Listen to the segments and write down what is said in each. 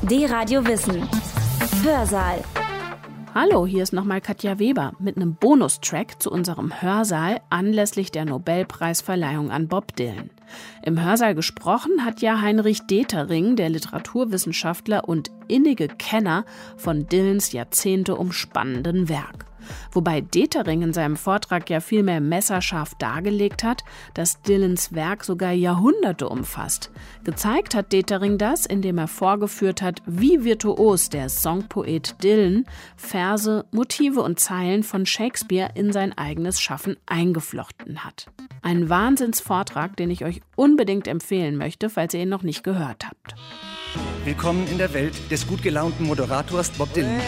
D-Radio Wissen. Hörsaal. Hallo, hier ist nochmal Katja Weber mit einem Bonustrack zu unserem Hörsaal anlässlich der Nobelpreisverleihung an Bob Dylan. Im Hörsaal gesprochen hat ja Heinrich Detering, der Literaturwissenschaftler und innige Kenner von Dylans jahrzehnteumspannenden Werk. Wobei Detering in seinem Vortrag ja vielmehr messerscharf dargelegt hat, dass Dylans Werk sogar Jahrhunderte umfasst. Gezeigt hat Detering das, indem er vorgeführt hat, wie virtuos der Songpoet Dylan Verse, Motive und Zeilen von Shakespeare in sein eigenes Schaffen eingeflochten hat. Ein Wahnsinnsvortrag, den ich euch unbedingt empfehlen möchte, falls ihr ihn noch nicht gehört habt. Willkommen in der Welt des gut gelaunten Moderators Bob Dylan.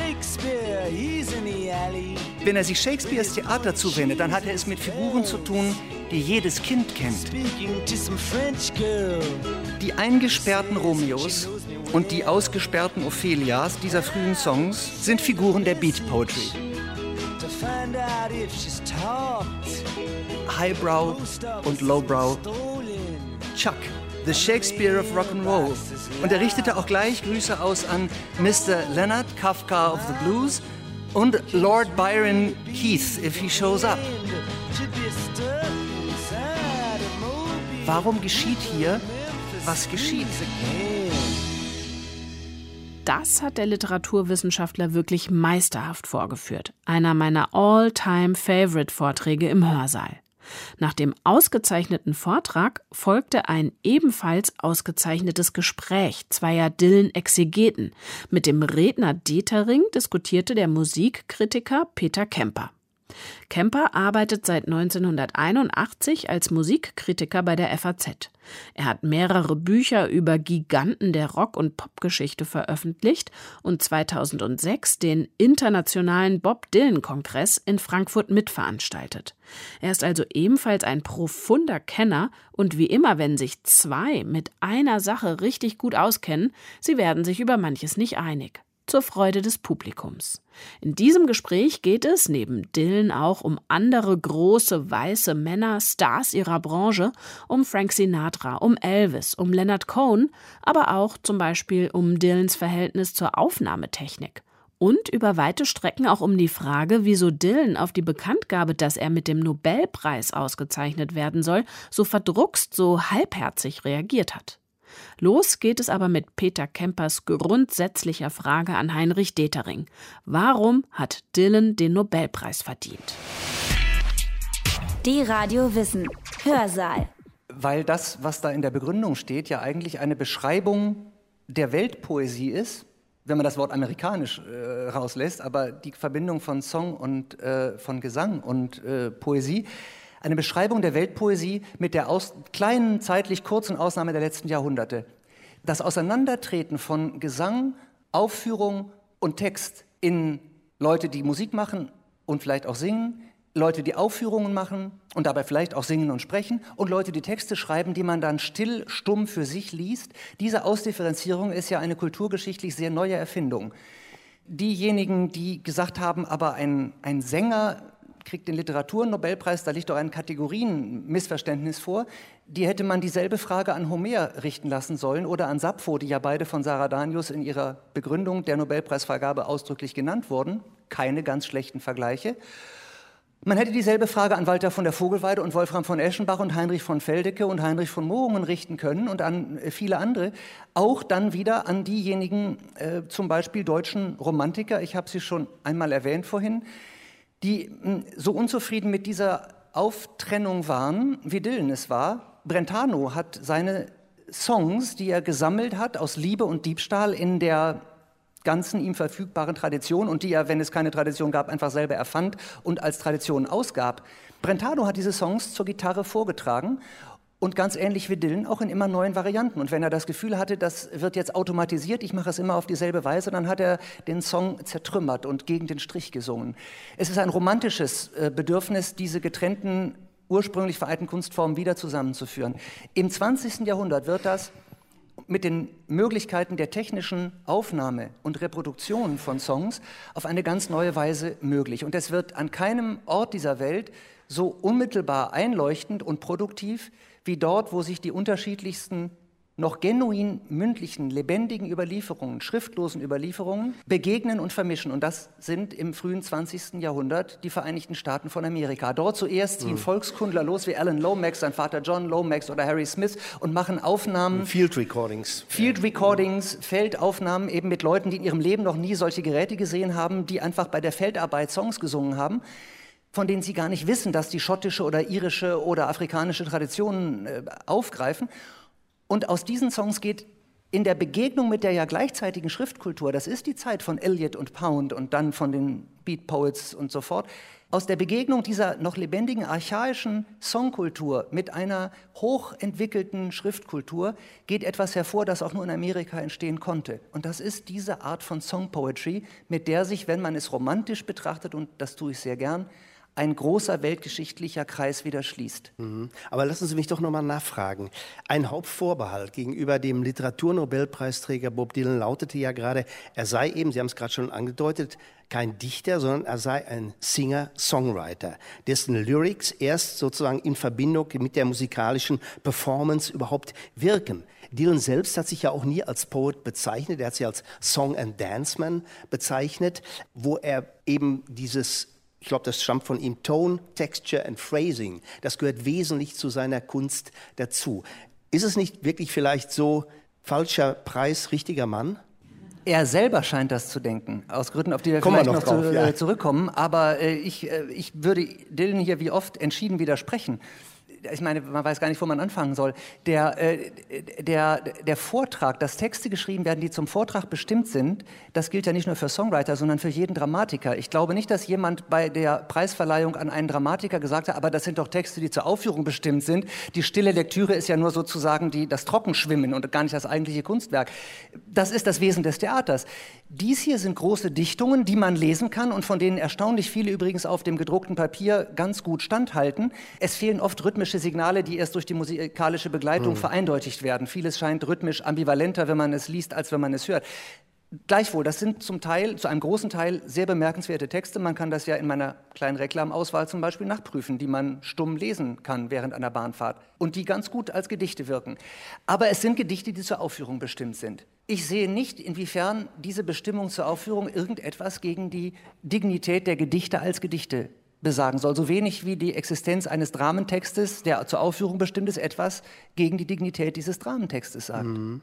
Wenn er sich Shakespeares Theater zuwendet, dann hat er es mit Figuren zu tun, die jedes Kind kennt. Die eingesperrten Romeos und die ausgesperrten Ophelias dieser frühen Songs sind Figuren der Beat Poetry. Highbrow und Lowbrow. Chuck, the Shakespeare of Rock'n'Roll. Und er richtete auch gleich Grüße aus an Mr. Leonard, Kafka of the Blues, und Lord Byron Heath, if he shows up. Warum geschieht hier, was geschieht? Das hat der Literaturwissenschaftler wirklich meisterhaft vorgeführt. Einer meiner All-Time-Favorite-Vorträge im Hörsaal. Nach dem ausgezeichneten Vortrag folgte ein ebenfalls ausgezeichnetes Gespräch zweier Dylan-Exegeten. Mit dem Redner Detering diskutierte der Musikkritiker Peter Kemper. Kemper arbeitet seit 1981 als Musikkritiker bei der FAZ. Er hat mehrere Bücher über Giganten der Rock- und Popgeschichte veröffentlicht und 2006 den Internationalen Bob Dylan-Kongress in Frankfurt mitveranstaltet. Er ist also ebenfalls ein profunder Kenner und wie immer, wenn sich zwei mit einer Sache richtig gut auskennen, sie werden sich über manches nicht einig. Zur Freude des Publikums. In diesem Gespräch geht es neben Dylan auch um andere große weiße Männer, Stars ihrer Branche, um Frank Sinatra, um Elvis, um Leonard Cohen, aber auch zum Beispiel um Dylans Verhältnis zur Aufnahmetechnik. Und über weite Strecken auch um die Frage, wieso Dylan auf die Bekanntgabe, dass er mit dem Nobelpreis ausgezeichnet werden soll, so verdruckst, so halbherzig reagiert hat. Los geht es aber mit Peter Kempers grundsätzlicher Frage an Heinrich Detering. Warum hat Dylan den Nobelpreis verdient? D-Radio Wissen. Hörsaal. Weil das, was da in der Begründung steht, ja eigentlich eine Beschreibung der Weltpoesie ist, wenn man das Wort amerikanisch rauslässt, aber die Verbindung von Song und von Gesang und Poesie, eine Beschreibung der Weltpoesie mit der kleinen, zeitlich kurzen Ausnahme der letzten Jahrhunderte. Das Auseinandertreten von Gesang, Aufführung und Text in Leute, die Musik machen und vielleicht auch singen, Leute, die Aufführungen machen und dabei vielleicht auch singen und sprechen und Leute, die Texte schreiben, die man dann still, stumm für sich liest. Diese Ausdifferenzierung ist ja eine kulturgeschichtlich sehr neue Erfindung. Diejenigen, die gesagt haben, aber ein Sänger kriegt den Literaturnobelpreis, da liegt doch ein Kategorienmissverständnis vor, die hätte man dieselbe Frage an Homer richten lassen sollen oder an Sappho, die ja beide von Sarah Danius in ihrer Begründung der Nobelpreisvergabe ausdrücklich genannt wurden. Keine ganz schlechten Vergleiche. Man hätte dieselbe Frage an Walter von der Vogelweide und Wolfram von Eschenbach und Heinrich von Feldecke und Heinrich von Mohungen richten können und an viele andere. Auch dann wieder an diejenigen, zum Beispiel deutschen Romantiker, ich habe sie schon einmal erwähnt vorhin, die so unzufrieden mit dieser Auftrennung waren, wie Dylan es war. Brentano hat seine Songs, die er gesammelt hat aus Liebe und Diebstahl in der ganzen ihm verfügbaren Tradition und die er, wenn es keine Tradition gab, einfach selber erfand und als Tradition ausgab. Brentano hat diese Songs zur Gitarre vorgetragen und ganz ähnlich wie Dylan auch in immer neuen Varianten. Und wenn er das Gefühl hatte, das wird jetzt automatisiert, ich mache es immer auf dieselbe Weise, dann hat er den Song zertrümmert und gegen den Strich gesungen. Es ist ein romantisches Bedürfnis, diese getrennten, ursprünglich vereinten Kunstformen wieder zusammenzuführen. Im 20. Jahrhundert wird das mit den Möglichkeiten der technischen Aufnahme und Reproduktion von Songs auf eine ganz neue Weise möglich. Und es wird an keinem Ort dieser Welt so unmittelbar einleuchtend und produktiv wie dort, wo sich die unterschiedlichsten noch genuin mündlichen, lebendigen Überlieferungen, schriftlosen Überlieferungen begegnen und vermischen. Und das sind im frühen 20. Jahrhundert die Vereinigten Staaten von Amerika. Dort zuerst ziehen Volkskundler los wie Alan Lomax, sein Vater John Lomax oder Harry Smith und machen Aufnahmen. Field Recordings. Field Recordings, Feldaufnahmen eben mit Leuten, die in ihrem Leben noch nie solche Geräte gesehen haben, die einfach bei der Feldarbeit Songs gesungen haben, von denen sie gar nicht wissen, dass die schottische oder irische oder afrikanische Traditionen aufgreifen. Und aus diesen Songs geht in der Begegnung mit der ja gleichzeitigen Schriftkultur, das ist die Zeit von Eliot und Pound und dann von den Beat Poets und so fort, aus der Begegnung dieser noch lebendigen archaischen Songkultur mit einer hochentwickelten Schriftkultur geht etwas hervor, das auch nur in Amerika entstehen konnte. Und das ist diese Art von Song Poetry, mit der sich, wenn man es romantisch betrachtet, und das tue ich sehr gern, ein großer weltgeschichtlicher Kreis wieder schließt. Aber lassen Sie mich doch noch mal nachfragen. Ein Hauptvorbehalt gegenüber dem Literaturnobelpreisträger Bob Dylan lautete ja gerade, er sei eben, Sie haben es gerade schon angedeutet, kein Dichter, sondern er sei ein Singer-Songwriter, dessen Lyrics erst sozusagen in Verbindung mit der musikalischen Performance überhaupt wirken. Dylan selbst hat sich ja auch nie als Poet bezeichnet, er hat sich als Song-and-Dance-Man bezeichnet, wo er eben dieses, ich glaube, das stammt von ihm, Tone, Texture and Phrasing. Das gehört wesentlich zu seiner Kunst dazu. Ist es nicht wirklich vielleicht so, falscher Preis, richtiger Mann? Er selber scheint das zu denken, aus Gründen, auf die wir vielleicht noch zurückkommen. Aber ich würde Dylan hier wie oft entschieden widersprechen. Ich meine, man weiß gar nicht, wo man anfangen soll. Der Vortrag, dass Texte geschrieben werden, die zum Vortrag bestimmt sind, das gilt ja nicht nur für Songwriter, sondern für jeden Dramatiker. Ich glaube nicht, dass jemand bei der Preisverleihung an einen Dramatiker gesagt hat, aber das sind doch Texte, die zur Aufführung bestimmt sind. Die stille Lektüre ist ja nur sozusagen das Trockenschwimmen und gar nicht das eigentliche Kunstwerk. Das ist das Wesen des Theaters. Dies hier sind große Dichtungen, die man lesen kann und von denen erstaunlich viele übrigens auf dem gedruckten Papier ganz gut standhalten. Es fehlen oft rhythmische Signale, die erst durch die musikalische Begleitung vereindeutigt werden. Vieles scheint rhythmisch ambivalenter, wenn man es liest, als wenn man es hört. Gleichwohl, das sind zu einem großen Teil sehr bemerkenswerte Texte. Man kann das ja in meiner kleinen Reklamauswahl zum Beispiel nachprüfen, die man stumm lesen kann während einer Bahnfahrt und die ganz gut als Gedichte wirken. Aber es sind Gedichte, die zur Aufführung bestimmt sind. Ich sehe nicht, inwiefern diese Bestimmung zur Aufführung irgendetwas gegen die Dignität der Gedichte als Gedichte besagen soll. So wenig wie die Existenz eines Dramentextes, der zur Aufführung bestimmt ist, etwas gegen die Dignität dieses Dramentextes sagt.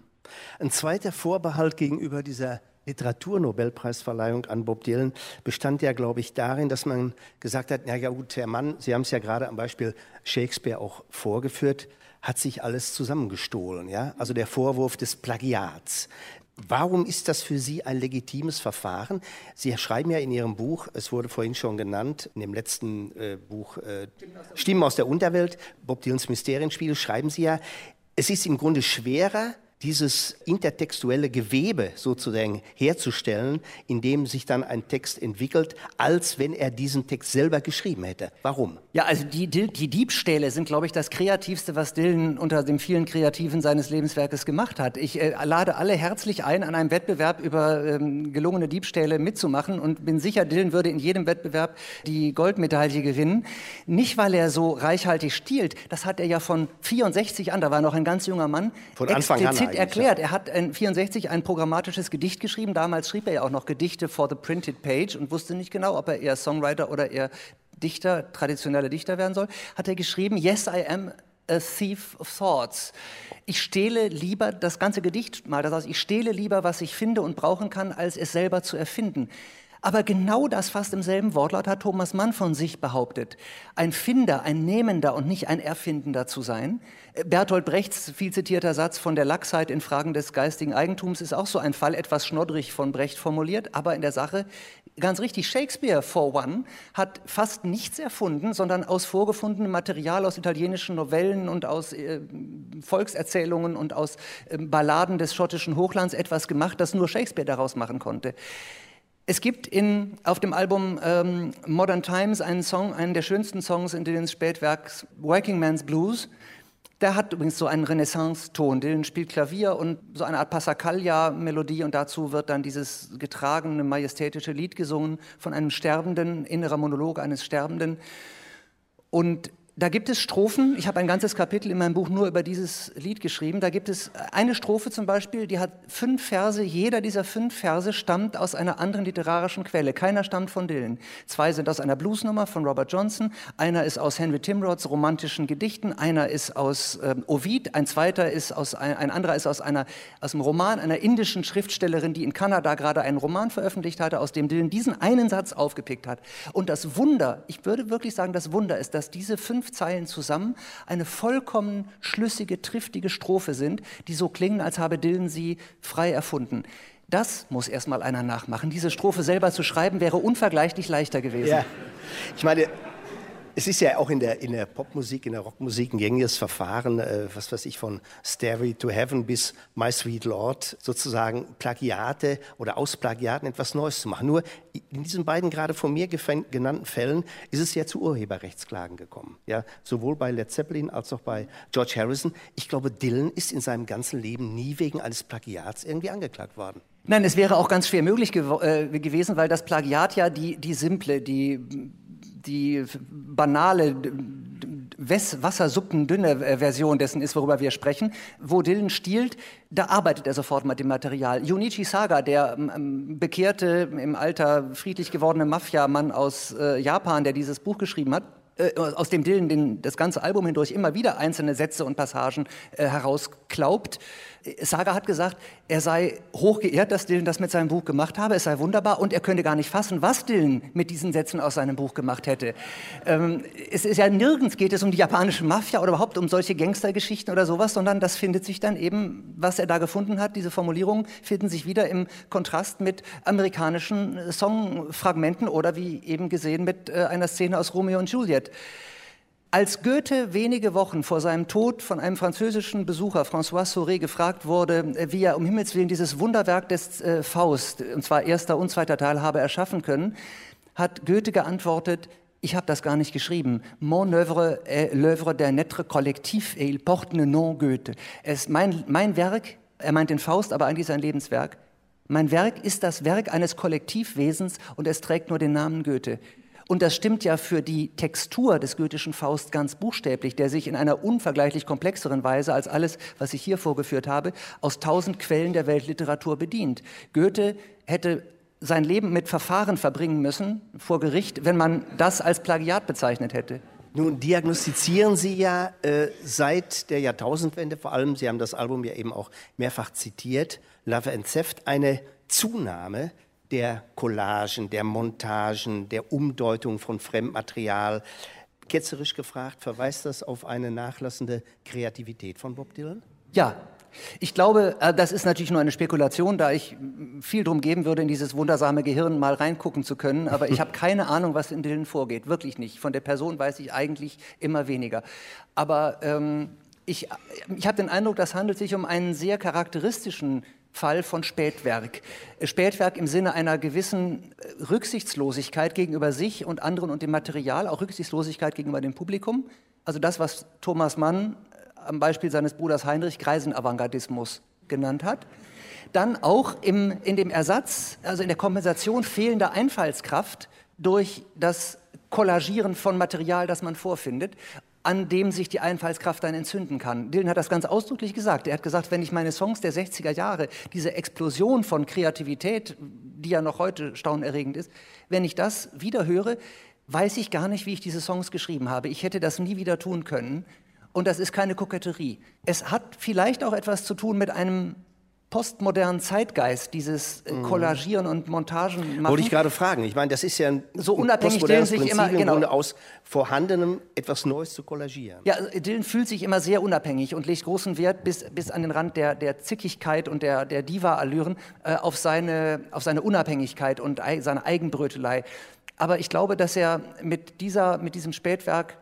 Ein zweiter Vorbehalt gegenüber dieser Literaturnobelpreisverleihung an Bob Dylan bestand ja, glaube ich, darin, dass man gesagt hat, na ja gut, Herr Mann, Sie haben es ja gerade am Beispiel Shakespeare auch vorgeführt, hat sich alles zusammengestohlen, ja? Also der Vorwurf des Plagiats. Warum ist das für Sie ein legitimes Verfahren? Sie schreiben ja in Ihrem Buch, es wurde vorhin schon genannt, in dem letzten Buch Stimmen aus der Unterwelt, Bob Dylans Mysterienspiel, schreiben Sie ja, es ist im Grunde schwerer, dieses intertextuelle Gewebe sozusagen herzustellen, in dem sich dann ein Text entwickelt, als wenn er diesen Text selber geschrieben hätte. Warum? Ja, also die Diebstähle sind, glaube ich, das Kreativste, was Dylan unter den vielen Kreativen seines Lebenswerkes gemacht hat. Ich lade alle herzlich ein, an einem Wettbewerb über gelungene Diebstähle mitzumachen und bin sicher, Dylan würde in jedem Wettbewerb die Goldmedaille gewinnen. Nicht, weil er so reichhaltig stiehlt, das hat er ja von 64 an, da war er noch ein ganz junger Mann, von Anfang an erklärt. Er hat in 64 ein programmatisches Gedicht geschrieben. Damals schrieb er ja auch noch Gedichte for the printed page und wusste nicht genau, ob er eher Songwriter oder eher Dichter, traditioneller Dichter werden soll. Hat er geschrieben, yes, I am a thief of thoughts. Ich stehle lieber, das ganze Gedicht mal das aus, ich stehle lieber, was ich finde und brauchen kann, als es selber zu erfinden. Aber genau das fast im selben Wortlaut hat Thomas Mann von sich behauptet. Ein Finder, ein Nehmender und nicht ein Erfindender zu sein. Bertolt Brechts viel zitierter Satz von der Lachsheit in Fragen des geistigen Eigentums ist auch so ein Fall, etwas schnoddrig von Brecht formuliert, aber in der Sache ganz richtig. Shakespeare, for one, hat fast nichts erfunden, sondern aus vorgefundenem Material, aus italienischen Novellen und aus Volkserzählungen und aus Balladen des schottischen Hochlands etwas gemacht, das nur Shakespeare daraus machen konnte. Es gibt auf dem Album Modern Times einen Song, einen der schönsten Songs in Dylans Spätwerk, Working Man's Blues. Der hat übrigens so einen Renaissance-Ton. Dylan spielt Klavier und so eine Art Passacaglia-Melodie und dazu wird dann dieses getragene, majestätische Lied gesungen von einem Sterbenden, innerer Monolog eines Sterbenden. Und Da gibt es Strophen, ich habe ein ganzes Kapitel in meinem Buch nur über dieses Lied geschrieben, da gibt es eine Strophe zum Beispiel, die hat 5 Verse, jeder dieser 5 Verse stammt aus einer anderen literarischen Quelle, keiner stammt von Dylan. 2 sind aus einer Bluesnummer von Robert Johnson, einer ist aus Henry Timrods romantischen Gedichten, einer ist aus Ovid, ein anderer ist aus dem Roman einer indischen Schriftstellerin, die in Kanada gerade einen Roman veröffentlicht hatte, aus dem Dylan diesen einen Satz aufgepickt hat. Und das Wunder, ich würde wirklich sagen, das Wunder ist, dass diese 5 Zeilen zusammen eine vollkommen schlüssige, triftige Strophe sind, die so klingen, als habe Dylan sie frei erfunden. Das muss erstmal einer nachmachen. Diese Strophe selber zu schreiben, wäre unvergleichlich leichter gewesen. Ja, ich meine, es ist ja auch in der Popmusik, in der Rockmusik ein gängiges Verfahren, was weiß ich, von Stairway to Heaven bis My Sweet Lord, sozusagen Plagiate oder aus Plagiaten etwas Neues zu machen. Nur in diesen beiden gerade von mir genannten Fällen ist es ja zu Urheberrechtsklagen gekommen. Ja, sowohl bei Led Zeppelin als auch bei George Harrison. Ich glaube, Dylan ist in seinem ganzen Leben nie wegen eines Plagiats irgendwie angeklagt worden. Nein, es wäre auch ganz schwer möglich gewesen, weil das Plagiat ja die simple, die banale, wassersuppendünne Version dessen ist, worüber wir sprechen. Wo Dylan stiehlt, da arbeitet er sofort mit dem Material. Junichi Saga, der bekehrte, im Alter friedlich gewordene Mafiamann aus Japan, der dieses Buch geschrieben hat, aus dem Dylan das ganze Album hindurch immer wieder einzelne Sätze und Passagen herausklaubt. Saga hat gesagt, er sei hochgeehrt, dass Dylan das mit seinem Buch gemacht habe, es sei wunderbar und er könnte gar nicht fassen, was Dylan mit diesen Sätzen aus seinem Buch gemacht hätte. Es ist ja nirgends geht es um die japanische Mafia oder überhaupt um solche Gangstergeschichten oder sowas, sondern das findet sich dann eben, was er da gefunden hat, diese Formulierungen finden sich wieder im Kontrast mit amerikanischen Songfragmenten oder wie eben gesehen mit einer Szene aus Romeo und Juliet. Als Goethe wenige Wochen vor seinem Tod von einem französischen Besucher, François Sauret, gefragt wurde, wie er um Himmels Willen dieses Wunderwerk des Faust, und zwar erster und zweiter Teil, habe erschaffen können, hat Goethe geantwortet, ich habe das gar nicht geschrieben. Mon œuvre est l'œuvre d'un être collectif et il porte le nom Goethe. Mein Werk, er meint den Faust, aber eigentlich sein Lebenswerk, mein Werk ist das Werk eines Kollektivwesens und es trägt nur den Namen Goethe. Und das stimmt ja für die Textur des goethischen Faust ganz buchstäblich, der sich in einer unvergleichlich komplexeren Weise als alles, was ich hier vorgeführt habe, aus 1000 Quellen der Weltliteratur bedient. Goethe hätte sein Leben mit Verfahren verbringen müssen vor Gericht, wenn man das als Plagiat bezeichnet hätte. Nun diagnostizieren Sie ja seit der Jahrtausendwende, vor allem, Sie haben das Album ja eben auch mehrfach zitiert, Love and Theft, eine Zunahme der Collagen, der Montagen, der Umdeutung von Fremdmaterial. Ketzerisch gefragt, verweist das auf eine nachlassende Kreativität von Bob Dylan? Ja, ich glaube, das ist natürlich nur eine Spekulation, da ich viel drum geben würde, in dieses wundersame Gehirn mal reingucken zu können. Aber ich habe keine Ahnung, was in Dylan vorgeht, wirklich nicht. Von der Person weiß ich eigentlich immer weniger. Aber ich habe den Eindruck, das handelt sich um einen sehr charakteristischen Fall von Spätwerk. Spätwerk im Sinne einer gewissen Rücksichtslosigkeit gegenüber sich und anderen und dem Material, auch Rücksichtslosigkeit gegenüber dem Publikum. Also das, was Thomas Mann am Beispiel seines Bruders Heinrich Greisenavantgardismus genannt hat. Dann auch in dem Ersatz, also in der Kompensation fehlender Einfallskraft durch das Kollagieren von Material, das man vorfindet, an dem sich die Einfallskraft dann entzünden kann. Dylan hat das ganz ausdrücklich gesagt. Er hat gesagt, wenn ich meine Songs der 60er Jahre, diese Explosion von Kreativität, die ja noch heute staunerregend ist, wenn ich das wieder höre, weiß ich gar nicht, wie ich diese Songs geschrieben habe. Ich hätte das nie wieder tun können. Und das ist keine Koketterie. Es hat vielleicht auch etwas zu tun mit einem postmodernen Zeitgeist, dieses Kollagieren und Montagen machen. Wollte ich gerade fragen. Ich meine, das ist ja ein so unabhängig Dylan sich immer im Grunde aus Vorhandenem etwas Neues zu kollagieren. Ja, Dylan fühlt sich immer sehr unabhängig und legt großen Wert bis an den Rand der Zickigkeit und der Diva-Allüren auf seine Unabhängigkeit und seine Eigenbrötelei. Aber ich glaube, dass er mit diesem Spätwerk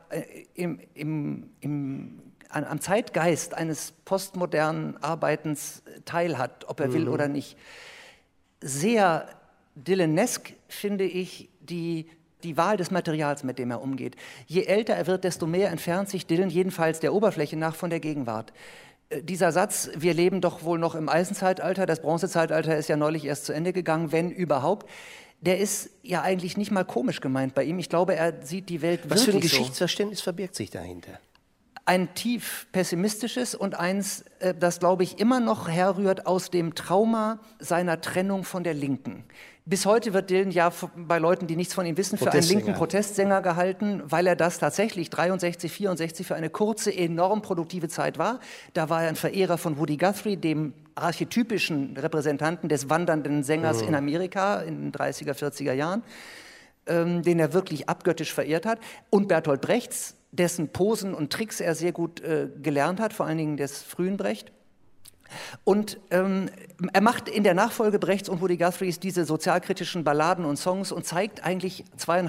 am Zeitgeist eines postmodernen Arbeitens teilhat, ob er will oder nicht. Sehr Dylanesk finde ich die Wahl des Materials, mit dem er umgeht. Je älter er wird, desto mehr entfernt sich Dylan jedenfalls der Oberfläche nach von der Gegenwart. Dieser Satz, wir leben doch wohl noch im Eisenzeitalter, das Bronzezeitalter ist ja neulich erst zu Ende gegangen, wenn überhaupt, der ist ja eigentlich nicht mal komisch gemeint bei ihm. Ich glaube, er sieht die Welt Was für ein wirklich so. Geschichtsverständnis verbirgt sich dahinter? Ein tief pessimistisches und eins, das, glaube ich, immer noch herrührt aus dem Trauma seiner Trennung von der Linken. Bis heute wird Dylan ja bei Leuten, die nichts von ihm wissen, für einen linken Protestsänger gehalten, weil er das tatsächlich 63, 64 für eine kurze, enorm produktive Zeit war. Da war er ein Verehrer von Woody Guthrie, dem archetypischen Repräsentanten des wandernden Sängers in Amerika in den 30er, 40er Jahren, den er wirklich abgöttisch verehrt hat. Und Bertolt Brechts, dessen Posen und Tricks er sehr gut gelernt hat, vor allen Dingen des frühen Brecht. Und er macht in der Nachfolge Brechts und Woody Guthries diese sozialkritischen Balladen und Songs und zeigt eigentlich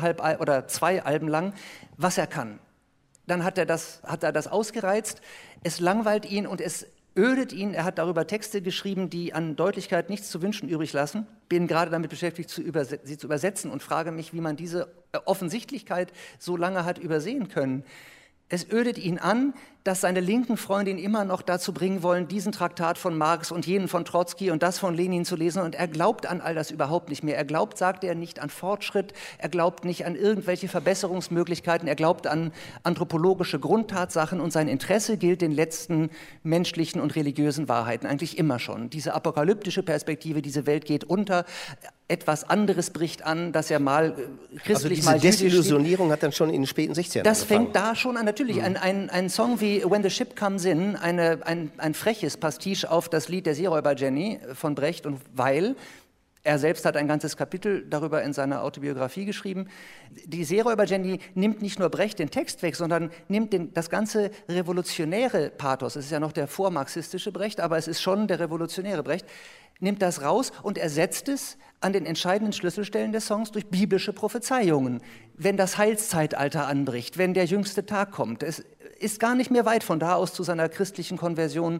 2 Alben lang, was er kann. Dann hat er das ausgereizt, es langweilt ihn und es ödet ihn. Er hat darüber Texte geschrieben, die an Deutlichkeit nichts zu wünschen übrig lassen. Bin gerade damit beschäftigt, sie zu übersetzen und frage mich, wie man diese Offensichtlichkeit so lange hat übersehen können. Es ödet ihn an, dass seine linken Freunde ihn immer noch dazu bringen wollen, diesen Traktat von Marx und jenen von Trotzki und das von Lenin zu lesen. Und er glaubt an all das überhaupt nicht mehr. Er glaubt, sagt er, nicht an Fortschritt. Er glaubt nicht an irgendwelche Verbesserungsmöglichkeiten. Er glaubt an anthropologische Grundtatsachen. Und sein Interesse gilt den letzten menschlichen und religiösen Wahrheiten. Eigentlich immer schon. Diese apokalyptische Perspektive, diese Welt geht unter. Etwas anderes bricht an, dass er mal christlich, also diese Desillusionierung hat dann schon in den späten 60ern Das angefangen. fängt da schon an. Natürlich, ein Song wie When the Ship Comes In, ein freches Pastiche auf das Lied der Seeräuber Jenny von Brecht und Weil. Er selbst hat ein ganzes Kapitel darüber in seiner Autobiografie geschrieben. Die Seeräuber Jenny nimmt nicht nur Brecht den Text weg, sondern nimmt das ganze revolutionäre Pathos, es ist ja noch der vormarxistische Brecht, aber es ist schon der revolutionäre Brecht, nimmt das raus und ersetzt es an den entscheidenden Schlüsselstellen des Songs durch biblische Prophezeiungen. Wenn das Heilszeitalter anbricht, wenn der jüngste Tag kommt. Es ist gar nicht mehr weit von da aus zu seiner christlichen Konversion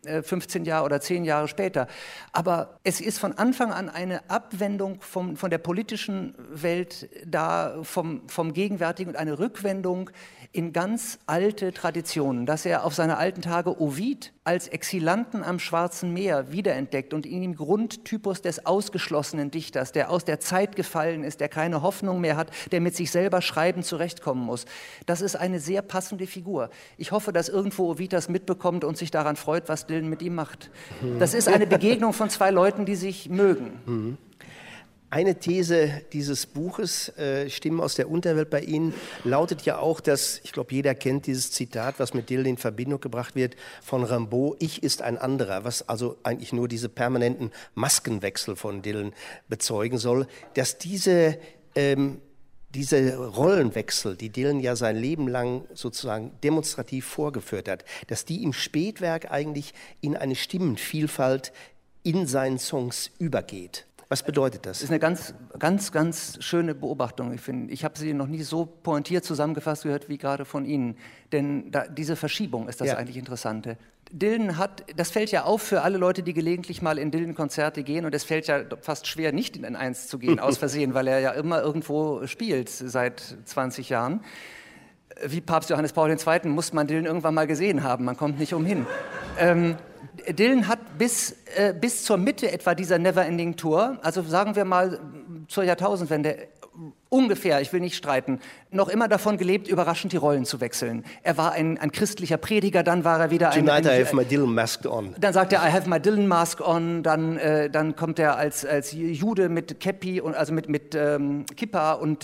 15 Jahre oder 10 Jahre später. Aber es ist von Anfang an eine Abwendung von der politischen Welt da, vom Gegenwärtigen und eine Rückwendung in ganz alte Traditionen, dass er auf seine alten Tage Ovid als Exilanten am Schwarzen Meer wiederentdeckt und in ihm Grundtypus des ausgeschlossenen Dichters, der aus der Zeit gefallen ist, der keine Hoffnung mehr hat, der mit sich selber schreiben zurechtkommen muss. Das ist eine sehr passende Figur. Ich hoffe, dass irgendwo Ovid das mitbekommt und sich daran freut, was Dylan mit ihm macht. Das ist eine Begegnung von 2 Leuten, die sich mögen. Eine These dieses Buches, Stimmen aus der Unterwelt bei Ihnen, lautet ja auch, dass, ich glaube, jeder kennt dieses Zitat, was mit Dylan in Verbindung gebracht wird, von Rimbaud, Ich ist ein anderer, was also eigentlich nur diese permanenten Maskenwechsel von Dylan bezeugen soll, dass diese Rollenwechsel, die Dylan ja sein Leben lang sozusagen demonstrativ vorgeführt hat, dass die im Spätwerk eigentlich in eine Stimmenvielfalt in seinen Songs übergeht. Was bedeutet das? Das ist eine ganz schöne Beobachtung. Ich habe sie noch nie so pointiert zusammengefasst gehört wie gerade von Ihnen. Denn diese Verschiebung ist das eigentlich Interessante. Dylan das fällt ja auf für alle Leute, die gelegentlich mal in Dylan-Konzerte gehen. Und es fällt ja fast schwer, nicht in eins zu gehen, aus Versehen, weil er ja immer irgendwo spielt seit 20 Jahren. Wie Papst Johannes Paul II. Muss man Dylan irgendwann mal gesehen haben. Man kommt nicht umhin. Dylan hat bis zur Mitte etwa dieser Neverending Tour, also sagen wir mal zur Jahrtausendwende, ungefähr, ich will nicht streiten, noch immer davon gelebt, überraschend die Rollen zu wechseln. Er war ein christlicher Prediger, dann war er wieder Tonight I have my Dylan mask on. Dann sagt er, I have my Dylan mask on, dann kommt er als Jude mit Käppi, also mit Kippa und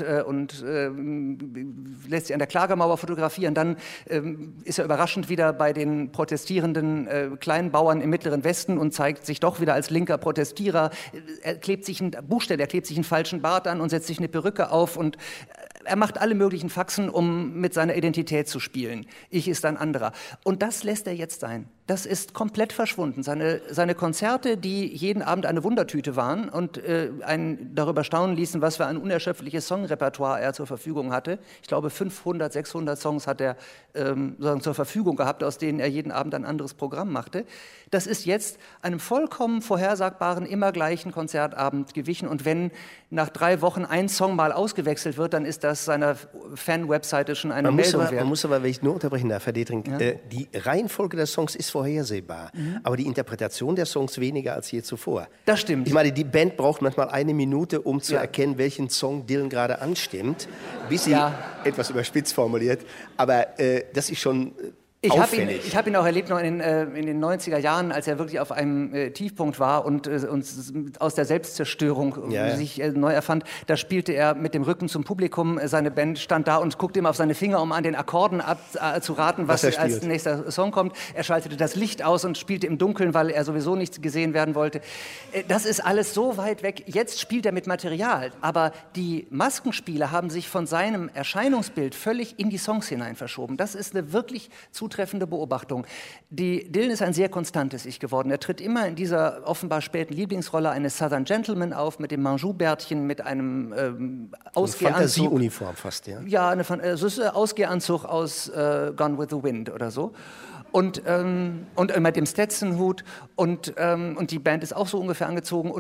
lässt sich an der Klagemauer fotografieren. Dann ist er überraschend wieder bei den protestierenden Kleinbauern im Mittleren Westen und zeigt sich doch wieder als linker Protestierer. Er klebt sich einen falschen Bart an und setzt sich eine Perücke auf und er macht alle möglichen Faxen, um mit seiner Identität zu spielen. Ich ist ein anderer. Und das lässt er jetzt sein. Das ist komplett verschwunden. Seine Konzerte, die jeden Abend eine Wundertüte waren und einen darüber staunen ließen, was für ein unerschöpfliches Songrepertoire er zur Verfügung hatte. Ich glaube, 500, 600 Songs hat er zur Verfügung gehabt, aus denen er jeden Abend ein anderes Programm machte. Das ist jetzt einem vollkommen vorhersagbaren, immer gleichen Konzertabend gewichen. Und wenn nach 3 Wochen ein Song mal ausgewechselt wird, dann ist das seiner Fan-Webseite schon eine Meldung wert. Man muss aber, wenn ich nur unterbrechen darf, Herr Detring, die Reihenfolge der Songs ist vorhersehbar. Aber die Interpretation der Songs weniger als je zuvor. Das stimmt. Ich meine, die Band braucht manchmal 1 Minute, um zu erkennen, welchen Song Dylan gerade anstimmt, bis sie, etwas überspitzt formuliert, aber das ist schon auffällig. Ich hab ihn auch erlebt noch in den 90er Jahren, als er wirklich auf einem Tiefpunkt war und aus der Selbstzerstörung sich neu erfand. Da spielte er mit dem Rücken zum Publikum. Seine Band stand da und guckte ihm auf seine Finger, um an den Akkorden zu raten, was als nächster Song kommt. Er schaltete das Licht aus und spielte im Dunkeln, weil er sowieso nicht gesehen werden wollte. Das ist alles so weit weg. Jetzt spielt er mit Material. Aber die Maskenspieler haben sich von seinem Erscheinungsbild völlig in die Songs hinein verschoben. Das ist eine wirklich zutreffende Beobachtung. Dylan ist ein sehr konstantes Ich geworden. Er tritt immer in dieser offenbar späten Lieblingsrolle eines Southern Gentleman auf, mit dem Manjoubärtchen, mit einem Ausgehanzug. Eine Fantasieuniform fast, ja? Ja, es ist ein Ausgehanzug aus Gone with the Wind oder so. Und mit dem Stetson-Hut und die Band ist auch so ungefähr angezogen.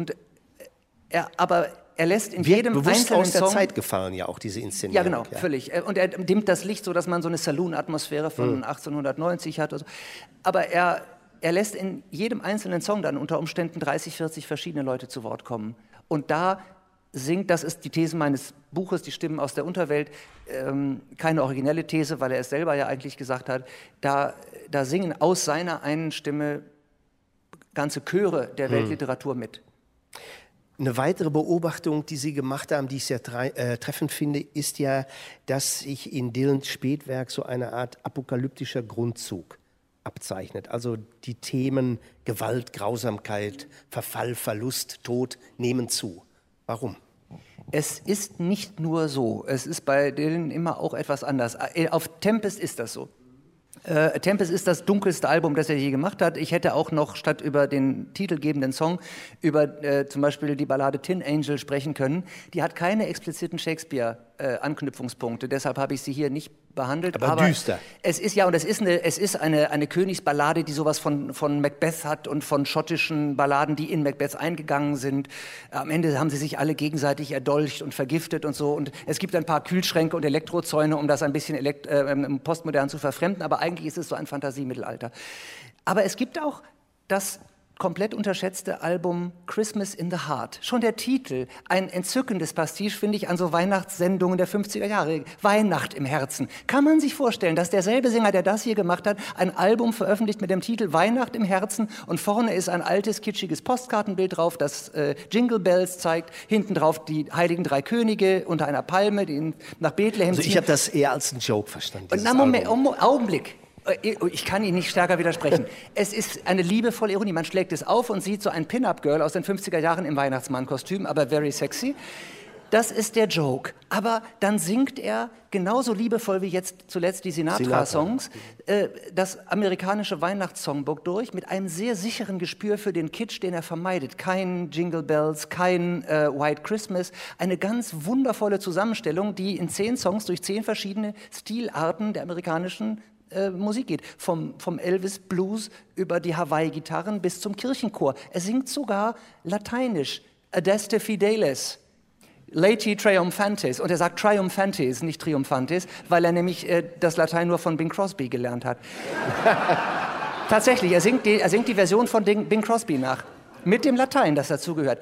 Aber er lässt in jedem bewusst einzelnen aus der Song Zeit gefallen, ja auch diese Inszenierung. Ja, genau, völlig. Und er dimmt das Licht so, dass man so eine Saloon-Atmosphäre von 1890 hat. Oder so. Aber er lässt in jedem einzelnen Song dann unter Umständen 30, 40 verschiedene Leute zu Wort kommen. Und da singt, das ist die These meines Buches, die Stimmen aus der Unterwelt, keine originelle These, weil er es selber ja eigentlich gesagt hat, da singen aus seiner einen Stimme ganze Chöre der Weltliteratur mit. Eine weitere Beobachtung, die Sie gemacht haben, die ich sehr treffend finde, ist ja, dass sich in Dylans Spätwerk so eine Art apokalyptischer Grundzug abzeichnet. Also die Themen Gewalt, Grausamkeit, Verfall, Verlust, Tod nehmen zu. Warum? Es ist nicht nur so. Es ist bei Dylan immer auch etwas anders. Auf Tempest ist das so. Tempest ist das dunkelste Album, das er je gemacht hat. Ich hätte auch noch statt über den titelgebenden Song über zum Beispiel die Ballade Tin Angel sprechen können. Die hat keine expliziten Shakespeare-Anknüpfungspunkte, deshalb habe ich sie hier nicht behandelt. Aber düster. Es ist eine Königsballade, die sowas von Macbeth hat und von schottischen Balladen, die in Macbeth eingegangen sind. Am Ende haben sie sich alle gegenseitig erdolcht und vergiftet und so. Und es gibt ein paar Kühlschränke und Elektrozäune, um das ein bisschen postmodern zu verfremden. Aber eigentlich ist es so ein Fantasiemittelalter. Aber es gibt auch das komplett unterschätzte Album Christmas in the Heart. Schon der Titel, ein entzückendes Pastiche, finde ich, an so Weihnachtssendungen der 50er Jahre. Weihnacht im Herzen. Kann man sich vorstellen, dass derselbe Sänger, der das hier gemacht hat, ein Album veröffentlicht mit dem Titel Weihnacht im Herzen und vorne ist ein altes, kitschiges Postkartenbild drauf, das Jingle Bells zeigt, hinten drauf die Heiligen Drei Könige unter einer Palme, die nach Bethlehem ziehen. Also ich habe das eher als einen Joke verstanden. Na, Moment, Augenblick. Ich kann Ihnen nicht stärker widersprechen. Es ist eine liebevolle Ironie. Man schlägt es auf und sieht so ein Pin-Up-Girl aus den 50er Jahren im Weihnachtsmann-Kostüm, aber very sexy. Das ist der Joke. Aber dann singt er genauso liebevoll wie jetzt zuletzt die Sinatra-Songs das amerikanische Weihnachtssongbook durch mit einem sehr sicheren Gespür für den Kitsch, den er vermeidet. Kein Jingle Bells, kein White Christmas. Eine ganz wundervolle Zusammenstellung, die in 10 Songs durch 10 verschiedene Stilarten der amerikanischen Musik geht. Vom Elvis Blues über die Hawaii-Gitarren bis zum Kirchenchor. Er singt sogar lateinisch. Adeste Fideles. Laeti Triumphantes. Und er sagt Triumphantes, nicht Triumphantes, weil er nämlich das Latein nur von Bing Crosby gelernt hat. Tatsächlich, er singt die Version von Bing Crosby nach. Mit dem Latein, das dazugehört.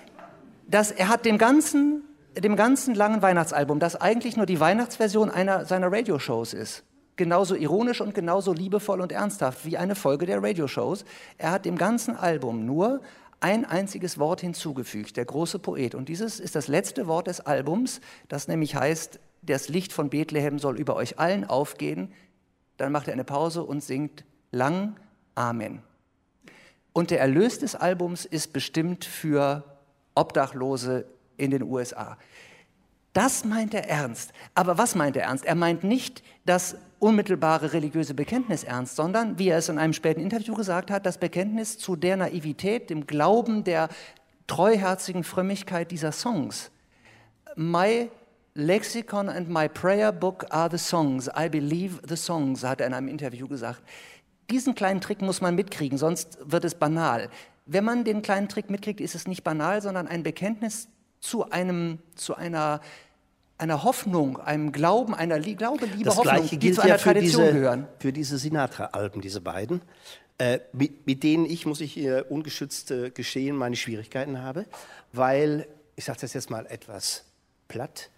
Er hat dem ganzen langen Weihnachtsalbum, das eigentlich nur die Weihnachtsversion einer seiner Radioshows ist, genauso ironisch und genauso liebevoll und ernsthaft wie eine Folge der Radioshows. Er hat dem ganzen Album nur ein einziges Wort hinzugefügt, der große Poet. Und dieses ist das letzte Wort des Albums, das nämlich heißt, das Licht von Bethlehem soll über euch allen aufgehen. Dann macht er eine Pause und singt lang Amen. Und der Erlös des Albums ist bestimmt für Obdachlose in den USA. Das meint er ernst. Aber was meint er ernst? Er meint nicht das unmittelbare religiöse Bekenntnis ernst, sondern, wie er es in einem späten Interview gesagt hat, das Bekenntnis zu der Naivität, dem Glauben, der treuherzigen Frömmigkeit dieser Songs. My lexicon and my prayer book are the songs. I believe the songs, hat er in einem Interview gesagt. Diesen kleinen Trick muss man mitkriegen, sonst wird es banal. Wenn man den kleinen Trick mitkriegt, ist es nicht banal, sondern ein Bekenntnis zu einer Hoffnung, einem Glauben, Liebe, das Hoffnung, Gleiche die gilt zu einer ja Tradition gehören. Für diese Sinatra-Alben, diese beiden. mit denen muss ich hier ungeschützt gestehen, meine Schwierigkeiten habe, weil, ich sage das jetzt mal etwas platt,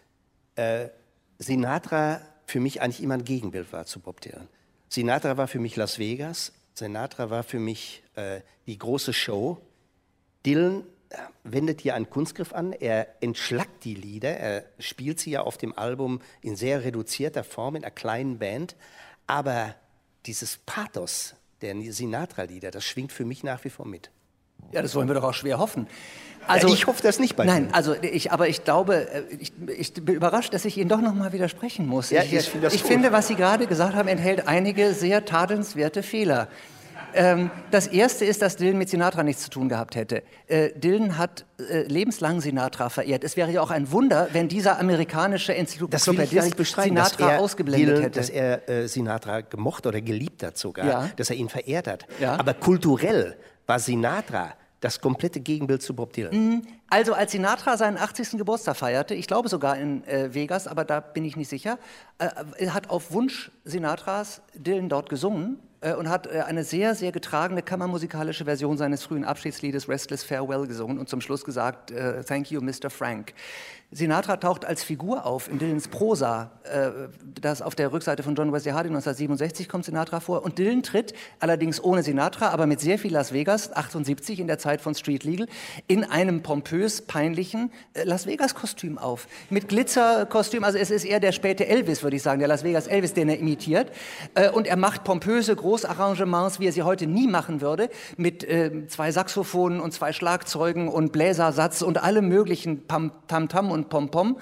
Sinatra für mich eigentlich immer ein Gegenbild war zu Bob Dylan. Sinatra war für mich Las Vegas, Sinatra war für mich die große Show. Dylan wendet hier einen Kunstgriff an, er entschlackt die Lieder, er spielt sie ja auf dem Album in sehr reduzierter Form, in einer kleinen Band, aber dieses Pathos der Sinatra-Lieder, das schwingt für mich nach wie vor mit. Ja, das wollen wir doch auch schwer hoffen. Also, ich hoffe das nicht bei Nein, Ihnen. also ich glaube, ich bin überrascht, dass ich Ihnen doch noch mal widersprechen muss. Ja, ich finde, was Sie gerade gesagt haben, enthält einige sehr tadelnswerte Fehler. Das erste ist, dass Dylan mit Sinatra nichts zu tun gehabt hätte. Dylan hat lebenslang Sinatra verehrt. Es wäre ja auch ein Wunder, wenn dieser amerikanische Enzyklopädist Sinatra ausgeblendet Dylan, hätte. Dass er Sinatra gemocht oder geliebt hat sogar, Ja. dass er ihn verehrt hat. Ja. Aber kulturell war Sinatra das komplette Gegenbild zu Bob Dylan. Also als Sinatra seinen 80. Geburtstag feierte, ich glaube sogar in Vegas, aber da bin ich nicht sicher, hat auf Wunsch Sinatras Dylan dort gesungen und hat eine sehr, sehr getragene kammermusikalische Version seines frühen Abschiedsliedes Restless Farewell gesungen und zum Schluss gesagt, Thank you, Mr. Frank. Sinatra taucht als Figur auf in Dylans Prosa, das auf der Rückseite von John Wesley Harding 1967 kommt Sinatra vor und Dylan tritt allerdings ohne Sinatra, aber mit sehr viel Las Vegas, 78 in der Zeit von Street Legal, in einem pompös peinlichen Las Vegas Kostüm auf, mit Glitzerkostüm, also es ist eher der späte Elvis, würde ich sagen, der Las Vegas Elvis, den er imitiert und er macht pompöse Großarrangements, wie er sie heute nie machen würde, mit 2 Saxophonen und 2 Schlagzeugen und Bläsersatz und allem möglichen Tam-Tam und Pom-Pom,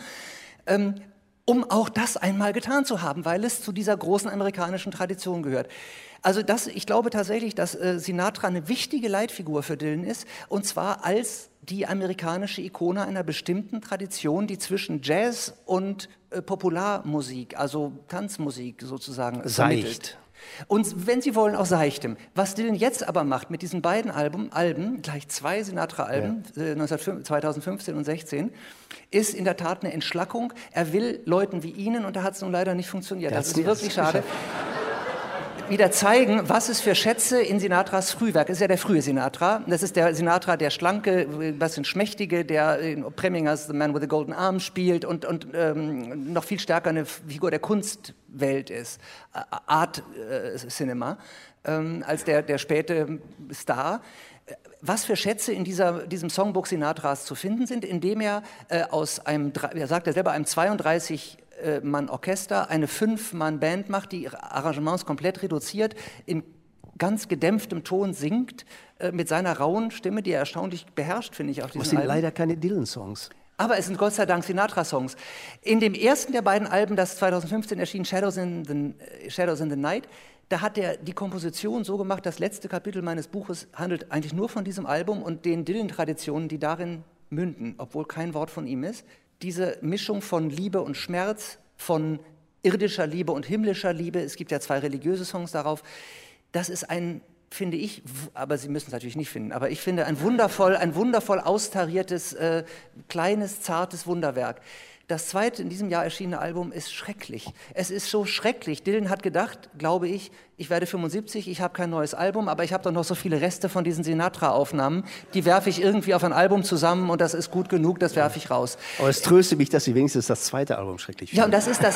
um auch das einmal getan zu haben, weil es zu dieser großen amerikanischen Tradition gehört. Also ich glaube tatsächlich, dass Sinatra eine wichtige Leitfigur für Dylan ist, und zwar als die amerikanische Ikone einer bestimmten Tradition, die zwischen Jazz und Popularmusik, also Tanzmusik sozusagen vermittelt. Und wenn Sie wollen, auch Seichtem. Was Dylan jetzt aber macht mit diesen beiden Alben, gleich 2 Sinatra-Alben, 2015 und 2016, ist in der Tat eine Entschlackung. Er will Leuten wie Ihnen, und da hat es nun leider nicht funktioniert, das ist wirklich schade, wieder zeigen, was es für Schätze in Sinatras Frühwerk ist. Ja, der frühe Sinatra. Das ist der Sinatra, der schlanke, was sind schmächtige, der in Premingers The Man with the Golden Arm spielt und noch viel stärker eine Figur der Kunstwelt ist, Art Cinema, als der späte Star. Was für Schätze in diesem Songbook Sinatras zu finden sind, indem er aus einem, er sagt ja selber, einem 32-Mann-Orchester eine 5-Mann-Band macht, die ihre Arrangements komplett reduziert, in ganz gedämpftem Ton singt, mit seiner rauen Stimme, die er erstaunlich beherrscht, finde ich, auf diesen Das sind Alben. leider keine Dylan-Songs. Aber es sind Gott sei Dank Sinatra-Songs. In dem ersten der beiden Alben, das 2015 erschien, Shadows in the Night, da hat er die Komposition so gemacht, das letzte Kapitel meines Buches handelt eigentlich nur von diesem Album und den Dylan-Traditionen, die darin münden, obwohl kein Wort von ihm ist. Diese Mischung von Liebe und Schmerz, von irdischer Liebe und himmlischer Liebe, es gibt ja 2 religiöse Songs darauf, das ist ein, finde ich, aber Sie müssen es natürlich nicht finden, aber ich finde ein wundervoll austariertes, kleines, zartes Wunderwerk. Das zweite in diesem Jahr erschienene Album ist schrecklich. Es ist so schrecklich. Dylan hat gedacht, glaube ich werde 75, ich habe kein neues Album, aber ich habe doch noch so viele Reste von diesen Sinatra-Aufnahmen, die werfe ich irgendwie auf ein Album zusammen und das ist gut genug, das werfe ich raus. Aber es tröstet mich, dass Sie wenigstens das zweite Album schrecklich finden. Ja, und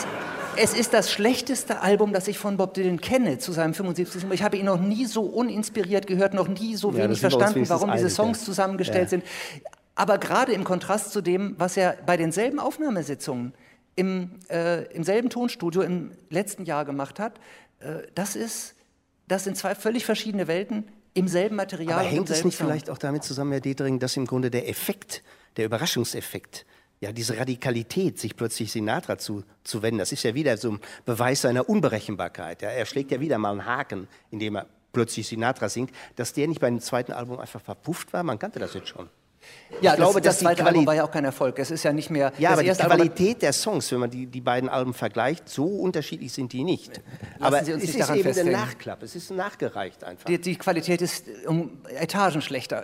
es ist das schlechteste Album, das ich von Bob Dylan kenne zu seinem 75. Ich habe ihn noch nie so uninspiriert gehört, noch nie so wenig verstanden, warum diese Songs zusammengestellt sind. Aber gerade im Kontrast zu dem, was er bei denselben Aufnahmesitzungen im selben Tonstudio im letzten Jahr gemacht hat, das sind 2 völlig verschiedene Welten im selben Material. Aber hängt es nicht Song. vielleicht auch damit zusammen, Herr Detering, dass im Grunde der Effekt, der Überraschungseffekt, ja, diese Radikalität, sich plötzlich Sinatra zu wenden, das ist ja wieder so ein Beweis seiner Unberechenbarkeit. Ja? Er schlägt ja wieder mal einen Haken, indem er plötzlich Sinatra singt, dass der nicht bei dem zweiten Album einfach verpufft war? Man kannte das jetzt schon. Ja, ich glaube, das zweite Album war ja auch kein Erfolg. Es ist ja nicht mehr. Ja, aber die Qualität der Songs, wenn man die beiden Alben vergleicht, so unterschiedlich sind die nicht. Aber es ist eben ein Nachklapp, es ist nachgereicht einfach. Die Qualität ist um Etagen schlechter.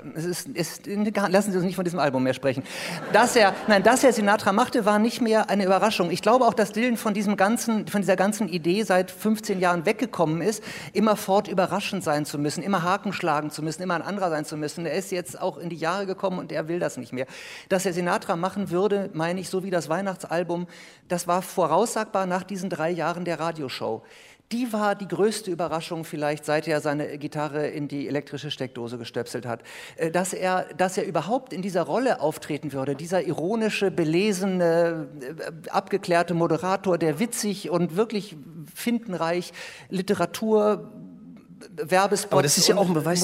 Lassen Sie uns nicht von diesem Album mehr sprechen. Dass er Sinatra machte, war nicht mehr eine Überraschung. Ich glaube auch, dass Dylan von dieser ganzen Idee seit 15 Jahren weggekommen ist, immerfort überraschend sein zu müssen, immer Haken schlagen zu müssen, immer ein anderer sein zu müssen. Er ist jetzt auch in die Jahre gekommen und er will das nicht mehr. Dass er Sinatra machen würde, meine ich, so wie das Weihnachtsalbum, das war voraussagbar nach diesen 3 Jahren der Radioshow. Die war die größte Überraschung vielleicht, seit er seine Gitarre in die elektrische Steckdose gestöpselt hat. Dass er überhaupt in dieser Rolle auftreten würde, dieser ironische, belesene, abgeklärte Moderator, der witzig und wirklich findenreich Literatur, Werbespots. Aber das ist ja auch ein Beweis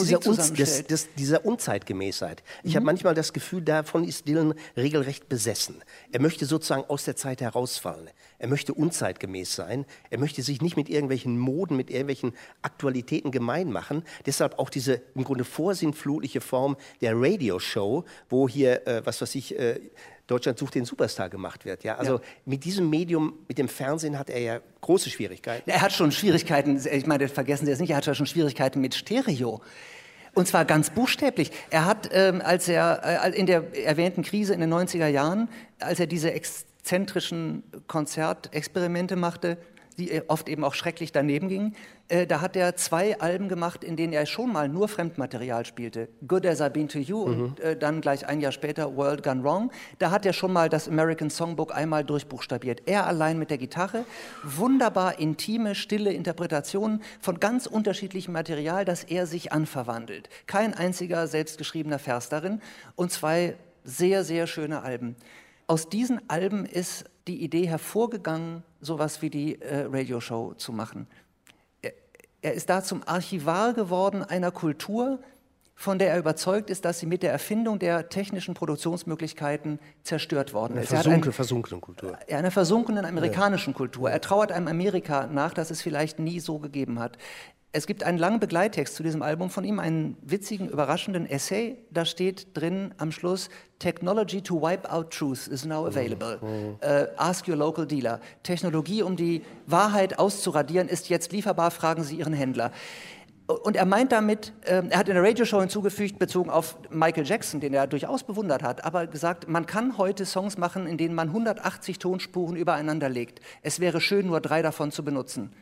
dieser Unzeitgemäßheit. Ich habe manchmal das Gefühl, davon ist Dylan regelrecht besessen. Er möchte sozusagen aus der Zeit herausfallen. Er möchte unzeitgemäß sein. Er möchte sich nicht mit irgendwelchen Moden, mit irgendwelchen Aktualitäten gemein machen. Deshalb auch diese im Grunde vorsinnflutliche Form der Radioshow, wo hier, Deutschland sucht den Superstar gemacht wird. Ja? Also mit diesem Medium, mit dem Fernsehen hat er ja große Schwierigkeiten. Er hat schon Schwierigkeiten, ich meine, vergessen Sie es nicht, er hat schon Schwierigkeiten mit Stereo. Und zwar ganz buchstäblich. Er hat, als er in der erwähnten Krise in den 90er Jahren, als er diese exzentrischen Konzertexperimente machte, die oft eben auch schrecklich daneben gingen, da hat er 2 Alben gemacht, in denen er schon mal nur Fremdmaterial spielte. Good As I've Been To You und dann gleich ein Jahr später World Gone Wrong. Da hat er schon mal das American Songbook einmal durchbuchstabiert. Er allein mit der Gitarre, wunderbar intime, stille Interpretationen von ganz unterschiedlichem Material, das er sich anverwandelt. Kein einziger selbstgeschriebener Vers darin und 2 sehr, sehr schöne Alben. Aus diesen Alben ist die Idee hervorgegangen, sowas wie die Radioshow zu machen. Er ist da zum Archivar geworden einer Kultur, von der er überzeugt ist, dass sie mit der Erfindung der technischen Produktionsmöglichkeiten zerstört worden ist. Versunkene Kultur. Einer versunkenen amerikanischen Kultur. Er trauert einem Amerika nach, das es vielleicht nie so gegeben hat. Es gibt einen langen Begleittext zu diesem Album von ihm, einen witzigen, überraschenden Essay. Da steht drin am Schluss, Technology to wipe out truth is now available. Ask your local dealer. Technologie, um die Wahrheit auszuradieren, ist jetzt lieferbar, fragen Sie Ihren Händler. Und er meint damit, er hat in der Radioshow hinzugefügt, bezogen auf Michael Jackson, den er durchaus bewundert hat, aber gesagt, man kann heute Songs machen, in denen man 180 Tonspuren übereinander legt. Es wäre schön, nur 3 davon zu benutzen.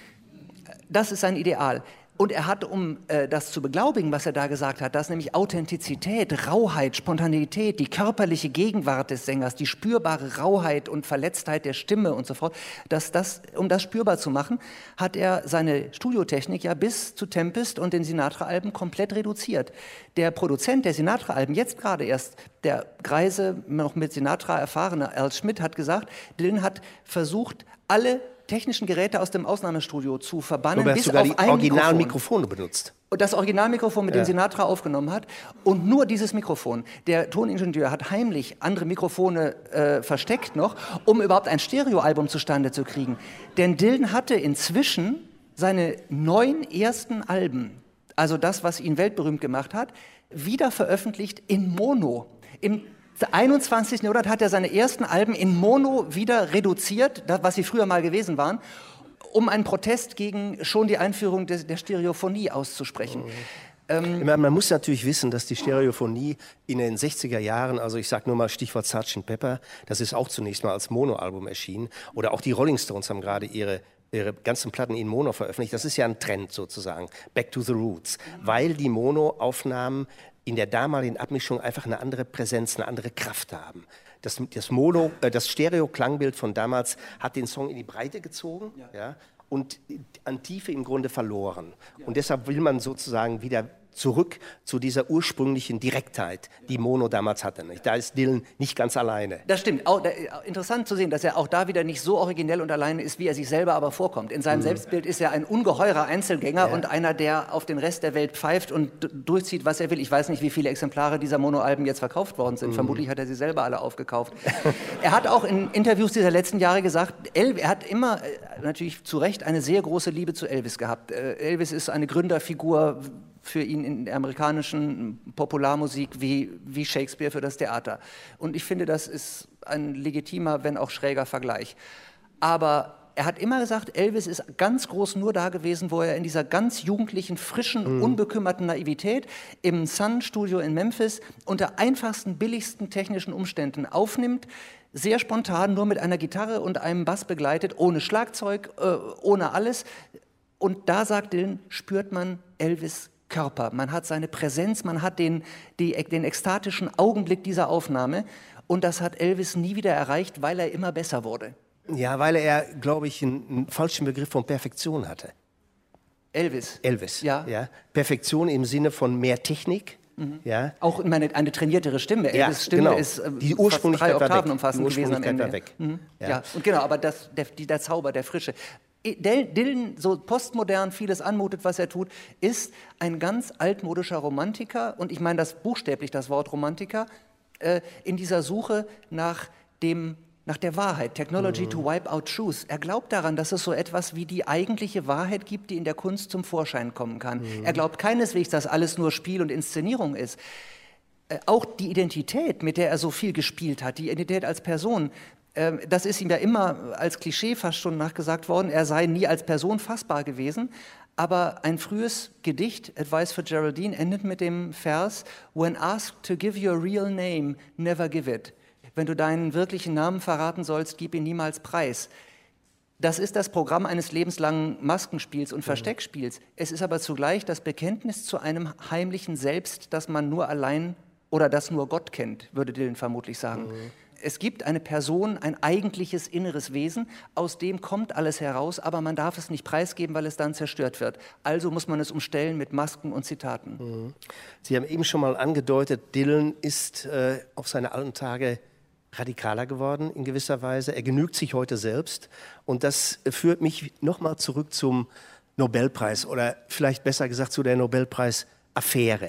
Das ist sein Ideal. Und er hat, um das zu beglaubigen, was er da gesagt hat, dass nämlich Authentizität, Rauheit, Spontaneität, die körperliche Gegenwart des Sängers, die spürbare Rauheit und Verletztheit der Stimme und so fort, um das spürbar zu machen, hat er seine Studiotechnik ja bis zu Tempest und den Sinatra-Alben komplett reduziert. Der Produzent der Sinatra-Alben, jetzt gerade erst, der greise, noch mit Sinatra erfahrene Al Schmidt, hat gesagt, Dylan hat versucht, alle technischen Geräte aus dem Ausnahmestudio zu verbannen, bis sogar auf ein Originalmikrofone benutzt. Und das Originalmikrofon, mit dem Sinatra aufgenommen hat, und nur dieses Mikrofon. Der Toningenieur hat heimlich andere Mikrofone versteckt noch, um überhaupt ein Stereoalbum zustande zu kriegen. Denn Dylan hatte inzwischen seine 9 ersten Alben, also das, was ihn weltberühmt gemacht hat, wieder veröffentlicht in Mono. Im 21. Jahrhundert hat er seine ersten Alben in Mono wieder reduziert, was sie früher mal gewesen waren, um einen Protest gegen schon die Einführung der Stereophonie auszusprechen. Man muss natürlich wissen, dass die Stereophonie in den 60er Jahren, also ich sage nur mal Stichwort Sgt. Pepper, das ist auch zunächst mal als Monoalbum erschienen, oder auch die Rolling Stones haben gerade ihre ganzen Platten in Mono veröffentlicht. Das ist ja ein Trend sozusagen, back to the roots, weil die Monoaufnahmen in der damaligen Abmischung einfach eine andere Präsenz, eine andere Kraft haben. Das Stereo-Klangbild von damals hat den Song in die Breite gezogen, ja, und an Tiefe im Grunde verloren. Und deshalb will man sozusagen wieder zurück zu dieser ursprünglichen Direktheit, die Mono damals hatte. Da ist Dylan nicht ganz alleine. Das stimmt. Auch, interessant zu sehen, dass er auch da wieder nicht so originell und alleine ist, wie er sich selber aber vorkommt. In seinem Selbstbild ist er ein ungeheurer Einzelgänger und einer, der auf den Rest der Welt pfeift und durchzieht, was er will. Ich weiß nicht, wie viele Exemplare dieser Mono-Alben jetzt verkauft worden sind. Vermutlich hat er sie selber alle aufgekauft. Er hat auch in Interviews dieser letzten Jahre gesagt, er hat immer, natürlich zu Recht, eine sehr große Liebe zu Elvis gehabt. Elvis ist eine Gründerfigur, für ihn in der amerikanischen Popularmusik wie Shakespeare für das Theater. Und ich finde, das ist ein legitimer, wenn auch schräger Vergleich. Aber er hat immer gesagt, Elvis ist ganz groß nur da gewesen, wo er in dieser ganz jugendlichen, frischen, unbekümmerten Naivität im Sun-Studio in Memphis unter einfachsten, billigsten technischen Umständen aufnimmt, sehr spontan, nur mit einer Gitarre und einem Bass begleitet, ohne Schlagzeug, ohne alles. Und da, sagt Dylan, spürt man Elvis' Körper. Man hat seine Präsenz, man hat den ekstatischen Augenblick dieser Aufnahme. Und das hat Elvis nie wieder erreicht, weil er immer besser wurde. Ja, weil er, glaube ich, einen falschen Begriff von Perfektion hatte. Elvis. Ja. Perfektion im Sinne von mehr Technik. Ja. Auch eine trainiertere Stimme. Elvis' Stimme genau. ist die Ursprünglichkeit fast 3 Oktaven umfassend gewesen am Ende. War weg. Ja. Und genau, aber der Zauber, der Frische. Dylan, so postmodern vieles anmutet, was er tut, ist ein ganz altmodischer Romantiker, und ich meine das buchstäblich, das Wort Romantiker, in dieser Suche nach der Wahrheit, Technology to wipe out truth. Er glaubt daran, dass es so etwas wie die eigentliche Wahrheit gibt, die in der Kunst zum Vorschein kommen kann. Er glaubt keineswegs, dass alles nur Spiel und Inszenierung ist. Auch die Identität, mit der er so viel gespielt hat, die Identität als Person, das ist ihm ja immer als Klischee fast schon nachgesagt worden, er sei nie als Person fassbar gewesen. Aber ein frühes Gedicht, Advice for Geraldine, endet mit dem Vers: When asked to give your real name, never give it. Wenn du deinen wirklichen Namen verraten sollst, gib ihn niemals preis. Das ist das Programm eines lebenslangen Maskenspiels und Versteckspiels. Es ist aber zugleich das Bekenntnis zu einem heimlichen Selbst, das man nur allein oder das nur Gott kennt, würde Dylan vermutlich sagen. Es gibt eine Person, ein eigentliches inneres Wesen, aus dem kommt alles heraus, aber man darf es nicht preisgeben, weil es dann zerstört wird. Also muss man es umstellen mit Masken und Zitaten. Sie haben eben schon mal angedeutet, Dylan ist auf seine alten Tage radikaler geworden in gewisser Weise. Er genügt sich heute selbst. Und das führt mich nochmal zurück zum Nobelpreis oder vielleicht besser gesagt zu der Nobelpreis-Affäre.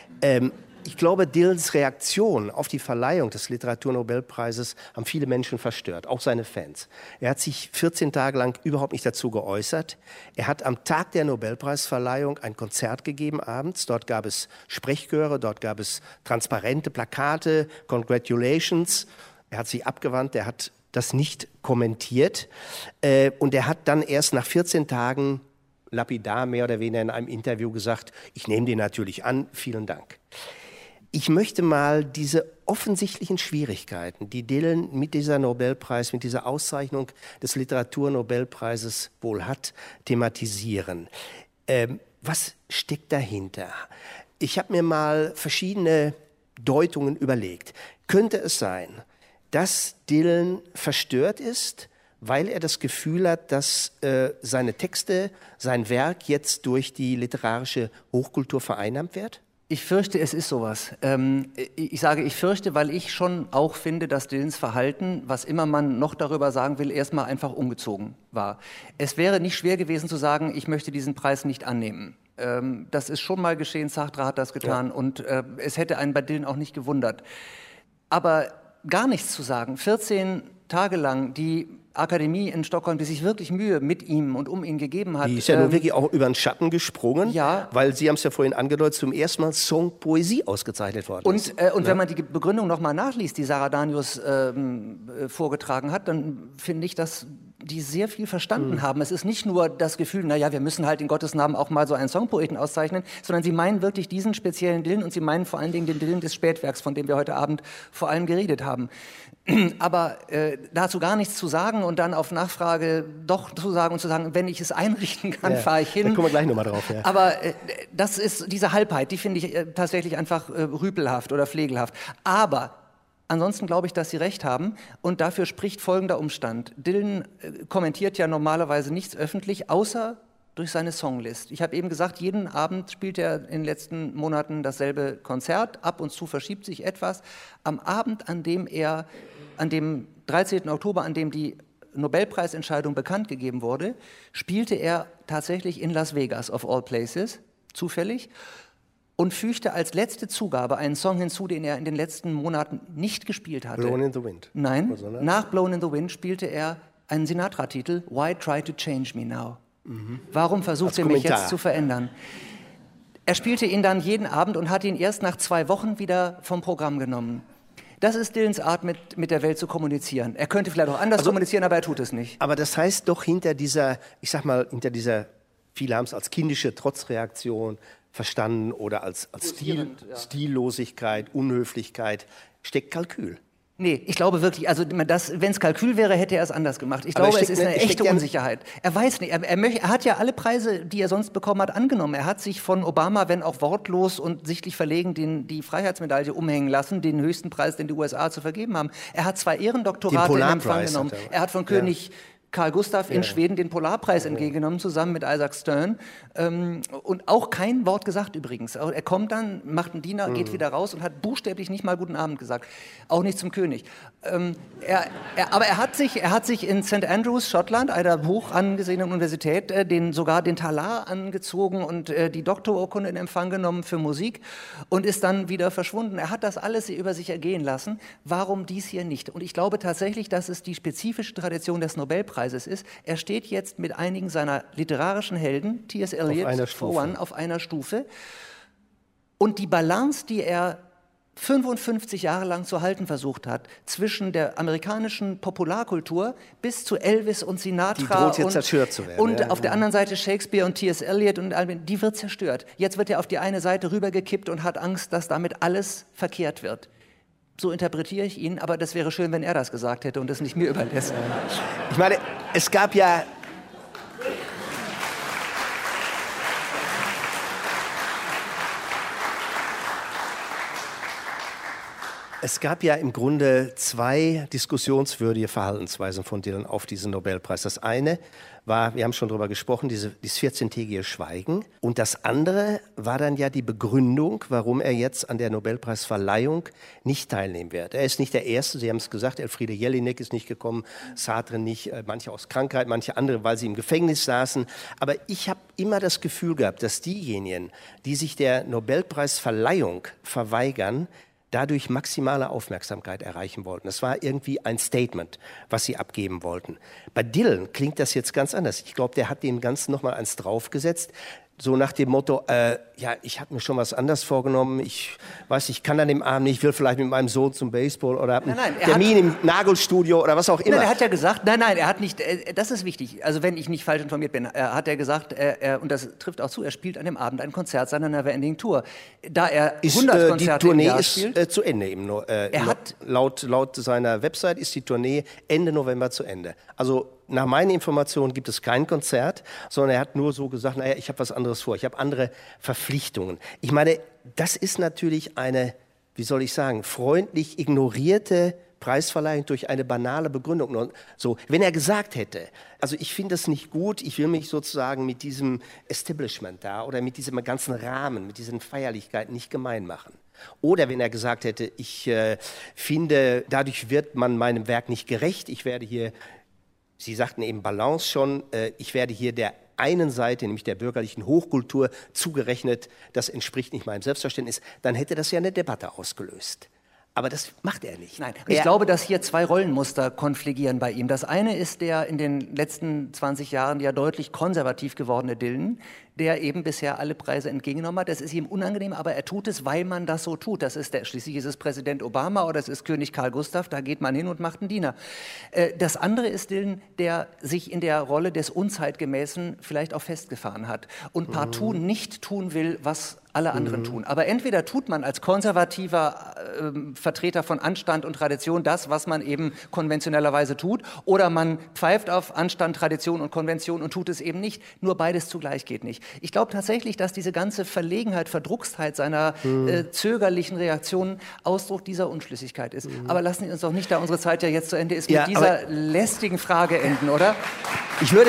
Ich glaube, Dylans Reaktion auf die Verleihung des Literaturnobelpreises haben viele Menschen verstört, auch seine Fans. Er hat sich 14 Tage lang überhaupt nicht dazu geäußert. Er hat am Tag der Nobelpreisverleihung ein Konzert gegeben abends. Dort gab es Sprechchöre, dort gab es transparente Plakate, Congratulations. Er hat sich abgewandt, er hat das nicht kommentiert. Und er hat dann erst nach 14 Tagen lapidar mehr oder weniger in einem Interview gesagt, ich nehme den natürlich an, vielen Dank. Ich möchte mal diese offensichtlichen Schwierigkeiten, die Dylan mit dieser Nobelpreis, mit dieser Auszeichnung des Literaturnobelpreises wohl hat, thematisieren. Was steckt dahinter? Ich habe mir mal verschiedene Deutungen überlegt. Könnte es sein, dass Dylan verstört ist, weil er das Gefühl hat, dass seine Texte, sein Werk jetzt durch die literarische Hochkultur vereinnahmt wird? Ich fürchte, es ist sowas. Ich sage, ich fürchte, weil ich schon auch finde, dass Dylans Verhalten, was immer man noch darüber sagen will, erstmal einfach ungezogen war. Es wäre nicht schwer gewesen zu sagen, ich möchte diesen Preis nicht annehmen. Das ist schon mal geschehen, Sartre hat das getan, und es hätte einen bei Dylan auch nicht gewundert. Aber gar nichts zu sagen, 14 Tage lang die Akademie in Stockholm, die sich wirklich Mühe mit ihm und um ihn gegeben hat. Die ist ja nun wirklich auch über den Schatten gesprungen, ja, weil Sie haben es ja vorhin angedeutet, zum ersten Mal Songpoesie ausgezeichnet worden ist. Und wenn man die Begründung nochmal nachliest, die Sarah Danius vorgetragen hat, dann finde ich, dass die sehr viel verstanden haben. Es ist nicht nur das Gefühl, naja, wir müssen halt in Gottes Namen auch mal so einen Songpoeten auszeichnen, sondern sie meinen wirklich diesen speziellen Dylan, und sie meinen vor allen Dingen den Dylan des Spätwerks, von dem wir heute Abend vor allem geredet haben. Aber dazu gar nichts zu sagen und dann auf Nachfrage doch zu sagen und zu sagen, wenn ich es einrichten kann, fahre ich hin. Da kommen wir gleich nochmal drauf. Ja. Aber das ist diese Halbheit, die finde ich tatsächlich einfach rüpelhaft oder pflegelhaft. Aber ansonsten glaube ich, dass Sie recht haben, und dafür spricht folgender Umstand. Dylan kommentiert ja normalerweise nichts öffentlich, außer durch seine Songlist. Ich habe eben gesagt, jeden Abend spielt er in den letzten Monaten dasselbe Konzert, ab und zu verschiebt sich etwas. Am Abend, an dem 13. Oktober, an dem die Nobelpreisentscheidung bekannt gegeben wurde, spielte er tatsächlich in Las Vegas, of all places, zufällig, und fügte als letzte Zugabe einen Song hinzu, den er in den letzten Monaten nicht gespielt hatte. Blown in the Wind. Nein, also, ne? Nach Blown in the Wind spielte er einen Sinatra-Titel, Why Try to Change Me Now? Warum versucht ihr mich jetzt zu verändern? Er spielte ihn dann jeden Abend und hat ihn erst nach 2 Wochen wieder vom Programm genommen. Das ist Dylans Art, mit der Welt zu kommunizieren. Er könnte vielleicht auch anders kommunizieren, aber er tut es nicht. Aber das heißt doch hinter dieser, viele haben es als kindische Trotzreaktion verstanden oder als Stillosigkeit, Unhöflichkeit, steckt Kalkül. Nee, ich glaube wirklich, also wenn es Kalkül wäre, hätte er es anders gemacht. Ich glaube, es ist eine echte Unsicherheit. Er weiß nicht, er hat ja alle Preise, die er sonst bekommen hat, angenommen. Er hat sich von Obama, wenn auch wortlos und sichtlich verlegen, die Freiheitsmedaille umhängen lassen, den höchsten Preis, den die USA zu vergeben haben. Er hat 2 Ehrendoktorate in Empfang genommen. Er hat von König Karl Gustav in Schweden den Polarpreis entgegengenommen, zusammen mit Isaac Stern. Und auch kein Wort gesagt übrigens. Er kommt dann, macht einen Diener, geht wieder raus und hat buchstäblich nicht mal Guten Abend gesagt. Auch nicht zum König. Aber er hat sich in St. Andrews, Schottland, einer hoch angesehenen Universität, sogar den Talar angezogen und die Doktorurkunde in Empfang genommen für Musik und ist dann wieder verschwunden. Er hat das alles über sich ergehen lassen. Warum dies hier nicht? Und ich glaube tatsächlich, dass es die spezifische Tradition des Nobelpreises ist. Er steht jetzt mit einigen seiner literarischen Helden, T.S. Eliot, for one, auf einer Stufe. Und die Balance, die er 55 Jahre lang zu halten versucht hat, zwischen der amerikanischen Popularkultur bis zu Elvis und Sinatra die droht jetzt zerstört zu werden. Und auf der anderen Seite Shakespeare und T.S. Eliot, und die wird zerstört. Jetzt wird er auf die eine Seite rübergekippt und hat Angst, dass damit alles verkehrt wird. So interpretiere ich ihn, aber das wäre schön, wenn er das gesagt hätte und es nicht mir überlässt. Ich meine, es gab ja... Es gab ja im Grunde 2 diskussionswürdige Verhaltensweisen von Dylan auf diesen Nobelpreis. Das eine war, wir haben schon darüber gesprochen, dieses 14-tägige Schweigen. Und das andere war dann ja die Begründung, warum er jetzt an der Nobelpreisverleihung nicht teilnehmen wird. Er ist nicht der Erste, Sie haben es gesagt, Elfriede Jelinek ist nicht gekommen, Sartre nicht, manche aus Krankheit, manche andere, weil sie im Gefängnis saßen. Aber ich habe immer das Gefühl gehabt, dass diejenigen, die sich der Nobelpreisverleihung verweigern, dadurch maximale Aufmerksamkeit erreichen wollten. Das war irgendwie ein Statement, was sie abgeben wollten. Bei Dylan klingt das jetzt ganz anders. Ich glaube, der hat dem Ganzen noch mal eins draufgesetzt. So nach dem Motto, ja, ich habe mir schon was anderes vorgenommen, ich weiß, ich kann an dem Abend nicht, ich will vielleicht mit meinem Sohn zum Baseball oder einen Termin im Nagelstudio oder was auch immer. Nein, er hat ja gesagt, nein, er hat nicht, das ist wichtig, also wenn ich nicht falsch informiert bin, hat er gesagt, und das trifft auch zu, er spielt an dem Abend ein Konzert seiner Neverending Tour. Da er 100 Konzerte im Jahr spielt. Die Tournee ist zu Ende. Laut seiner Website ist die Tournee Ende November zu Ende. Also nach meinen Informationen gibt es kein Konzert, sondern er hat nur so gesagt, naja, ich habe was anderes vor, ich habe andere Verpflichtungen. Ich meine, das ist natürlich eine, wie soll ich sagen, freundlich ignorierte Preisverleihung durch eine banale Begründung. So, wenn er gesagt hätte, also ich finde das nicht gut, ich will mich sozusagen mit diesem Establishment da oder mit diesem ganzen Rahmen, mit diesen Feierlichkeiten nicht gemein machen. Oder wenn er gesagt hätte, ich finde, dadurch wird man meinem Werk nicht gerecht, ich werde hier, Sie sagten eben Balance schon, ich werde hier der einen Seite, nämlich der bürgerlichen Hochkultur, zugerechnet, das entspricht nicht meinem Selbstverständnis, dann hätte das ja eine Debatte ausgelöst. Aber das macht er nicht. Nein, ich glaube, dass hier 2 Rollenmuster konfligieren bei ihm. Das eine ist der in den letzten 20 Jahren ja deutlich konservativ gewordene Dylan, der eben bisher alle Preise entgegengenommen hat. Das ist ihm unangenehm, aber er tut es, weil man das so tut. Schließlich ist es Präsident Obama oder es ist König Karl Gustav, da geht man hin und macht einen Diener. Das andere ist Dylan, der sich in der Rolle des Unzeitgemäßen vielleicht auch festgefahren hat und partout nicht tun will, was alle anderen tun. Aber entweder tut man als konservativer Vertreter von Anstand und Tradition das, was man eben konventionellerweise tut, oder man pfeift auf Anstand, Tradition und Konvention und tut es eben nicht. Nur beides zugleich geht nicht. Ich glaube tatsächlich, dass diese ganze Verlegenheit, Verdruckstheit seiner zögerlichen Reaktionen Ausdruck dieser Unschlüssigkeit ist. Aber lassen Sie uns doch nicht, da unsere Zeit ja jetzt zu Ende ist, mit dieser lästigen Frage enden, oder? Ich würde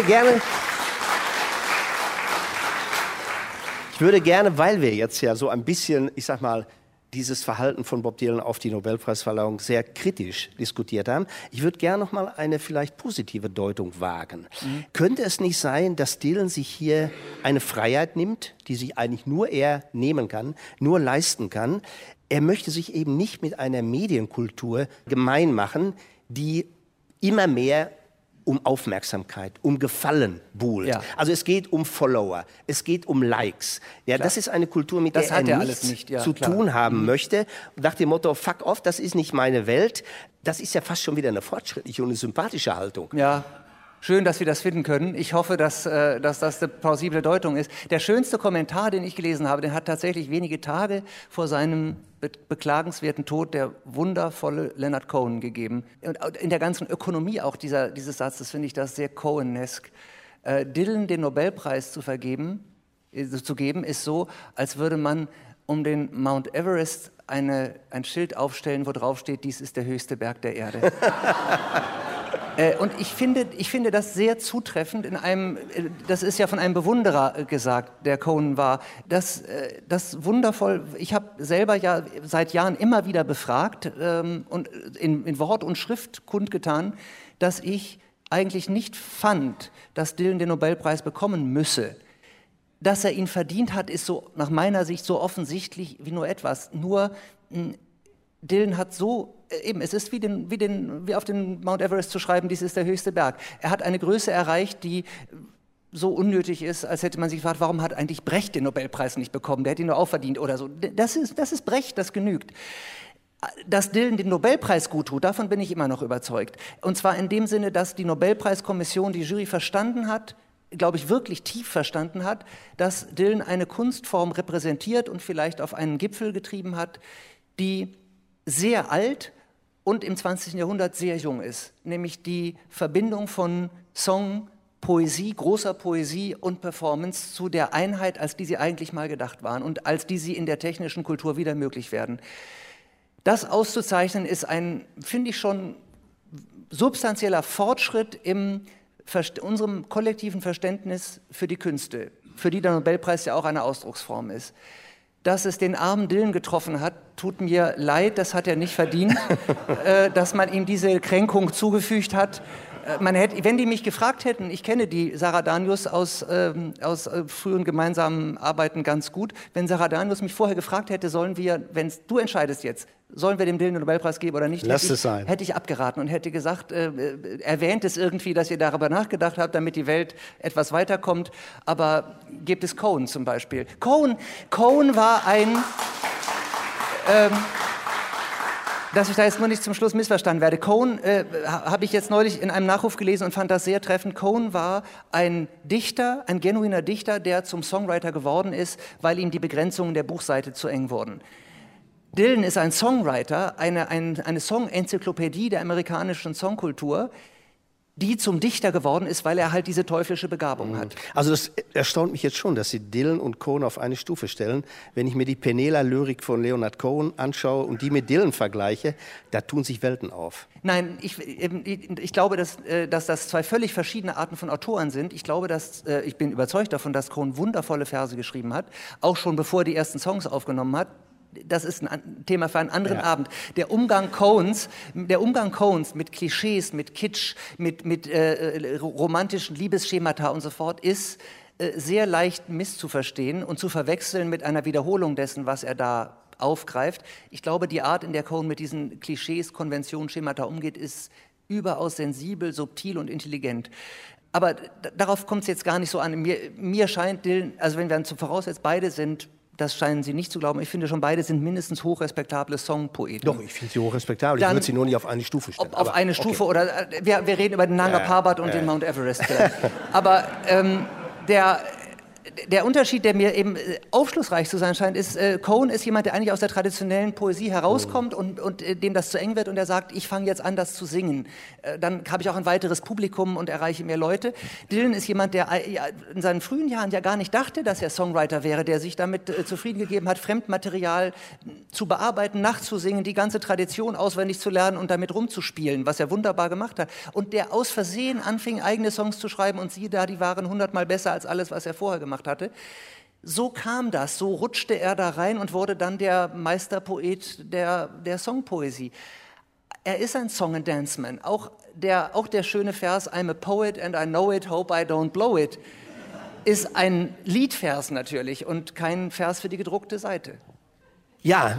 gerne, weil wir jetzt ja so ein bisschen, ich sag mal, dieses Verhalten von Bob Dylan auf die Nobelpreisverleihung sehr kritisch diskutiert haben. Ich würde gerne noch mal eine vielleicht positive Deutung wagen. Könnte es nicht sein, dass Dylan sich hier eine Freiheit nimmt, die sich eigentlich nur er nehmen kann, nur leisten kann? Er möchte sich eben nicht mit einer Medienkultur gemein machen, die immer mehr um Aufmerksamkeit, um Gefallen buhlt. Ja. Also es geht um Follower, es geht um Likes. Ja, das ist eine Kultur, mit Das der hat er er alles nichts nicht, ja, zu klar. tun haben möchte. Nach dem Motto, fuck off, das ist nicht meine Welt. Das ist ja fast schon wieder eine fortschrittliche und eine sympathische Haltung. Ja, schön, dass wir das finden können. Ich hoffe, dass das eine plausible Deutung ist. Der schönste Kommentar, den ich gelesen habe, den hat tatsächlich wenige Tage vor seinem beklagenswerten Tod der wundervolle Leonard Cohen gegeben. Und in der ganzen Ökonomie auch dieses Satzes finde ich das sehr Cohen-esk. Dylan den Nobelpreis zu geben, ist so, als würde man um den Mount Everest ein Schild aufstellen, wo drauf steht, dies ist der höchste Berg der Erde. Und ich finde das sehr zutreffend das ist ja von einem Bewunderer gesagt, der Cohen war, das wundervoll, ich habe selber ja seit Jahren immer wieder befragt und in Wort und Schrift kundgetan, dass ich eigentlich nicht fand, dass Dylan den Nobelpreis bekommen müsse. Dass er ihn verdient hat, ist so nach meiner Sicht so offensichtlich wie nur etwas. Nur Dylan hat es ist wie auf den Mount Everest zu schreiben, dies ist der höchste Berg. Er hat eine Größe erreicht, die so unnötig ist, als hätte man sich gefragt, warum hat eigentlich Brecht den Nobelpreis nicht bekommen? Der hätte ihn nur auch verdient oder so. Das ist Brecht, das genügt. Dass Dylan den Nobelpreis gut tut, davon bin ich immer noch überzeugt. Und zwar in dem Sinne, dass die Nobelpreiskommission, die Jury verstanden hat, glaube ich, wirklich tief verstanden hat, dass Dylan eine Kunstform repräsentiert und vielleicht auf einen Gipfel getrieben hat, die sehr alt und im 20. Jahrhundert sehr jung ist, nämlich die Verbindung von Song, Poesie, großer Poesie und Performance zu der Einheit, als die sie eigentlich mal gedacht waren und als die sie in der technischen Kultur wieder möglich werden. Das auszuzeichnen ist ein, finde ich schon, substanzieller Fortschritt in unserem kollektiven Verständnis für die Künste, für die der Nobelpreis ja auch eine Ausdrucksform ist. Dass es den armen Dylan getroffen hat, tut mir leid, das hat er nicht verdient, dass man ihm diese Kränkung zugefügt hat. Wenn die mich gefragt hätten, ich kenne die Sarah Danius aus früheren gemeinsamen Arbeiten ganz gut, wenn Sarah Danius mich vorher gefragt hätte, du entscheidest jetzt, sollen wir dem Dylan den Nobelpreis geben oder nicht, hätte ich abgeraten und hätte gesagt, erwähnt es irgendwie, dass ihr darüber nachgedacht habt, damit die Welt etwas weiterkommt, aber gebt es Cohen zum Beispiel. Cohen war ein... dass ich da jetzt nur nicht zum Schluss missverstanden werde. Cohen habe ich jetzt neulich in einem Nachruf gelesen und fand das sehr treffend. Cohen war ein Dichter, ein genuiner Dichter, der zum Songwriter geworden ist, weil ihm die Begrenzungen der Buchseite zu eng wurden. Dylan ist ein Songwriter, eine Song-Enzyklopädie der amerikanischen Songkultur, die zum Dichter geworden ist, weil er halt diese teuflische Begabung hat. Also das erstaunt mich jetzt schon, dass Sie Dylan und Cohen auf eine Stufe stellen. Wenn ich mir die Penela-Lyrik von Leonard Cohen anschaue und die mit Dylan vergleiche, da tun sich Welten auf. Nein, ich glaube, dass das zwei völlig verschiedene Arten von Autoren sind. Ich bin überzeugt davon, dass Cohen wundervolle Verse geschrieben hat, auch schon bevor er die ersten Songs aufgenommen hat. Das ist ein Thema für einen anderen Abend. Der Umgang Cohens mit Klischees, mit Kitsch, mit romantischen Liebesschemata und so fort ist sehr leicht misszuverstehen und zu verwechseln mit einer Wiederholung dessen, was er da aufgreift. Ich glaube, die Art, in der Cohen mit diesen Klischees, Konventionen, Schemata umgeht, ist überaus sensibel, subtil und intelligent. Aber darauf kommt es jetzt gar nicht so an. Mir scheint Dylan, also wenn wir dann voraussetzen, beide sind, das scheinen Sie nicht zu glauben. Ich finde schon, beide sind mindestens hochrespektable Songpoeten. Doch, ich finde sie hochrespektabel. Ich würde sie nur nicht auf eine Stufe stellen. Auf eine Stufe oder wir reden über den Nanga Parbat und den Mount Everest. Aber der Unterschied, der mir eben aufschlussreich zu sein scheint, ist, Cohen ist jemand, der eigentlich aus der traditionellen Poesie herauskommt und dem das zu eng wird und der sagt, ich fange jetzt an, das zu singen. Dann habe ich auch ein weiteres Publikum und erreiche mehr Leute. Dylan ist jemand, der in seinen frühen Jahren ja gar nicht dachte, dass er Songwriter wäre, der sich damit zufrieden gegeben hat, Fremdmaterial zu bearbeiten, nachzusingen, die ganze Tradition auswendig zu lernen und damit rumzuspielen, was er wunderbar gemacht hat. Und der aus Versehen anfing, eigene Songs zu schreiben und siehe da, die waren 100-mal besser als alles, was er vorher gemacht hatte. So kam das, so rutschte er da rein und wurde dann der Meisterpoet der Songpoesie. Er ist ein Song-and-Dance-Man. Auch der schöne Vers I'm a poet and I know it, hope I don't blow it ist ein Liedvers natürlich und kein Vers für die gedruckte Seite. Ja.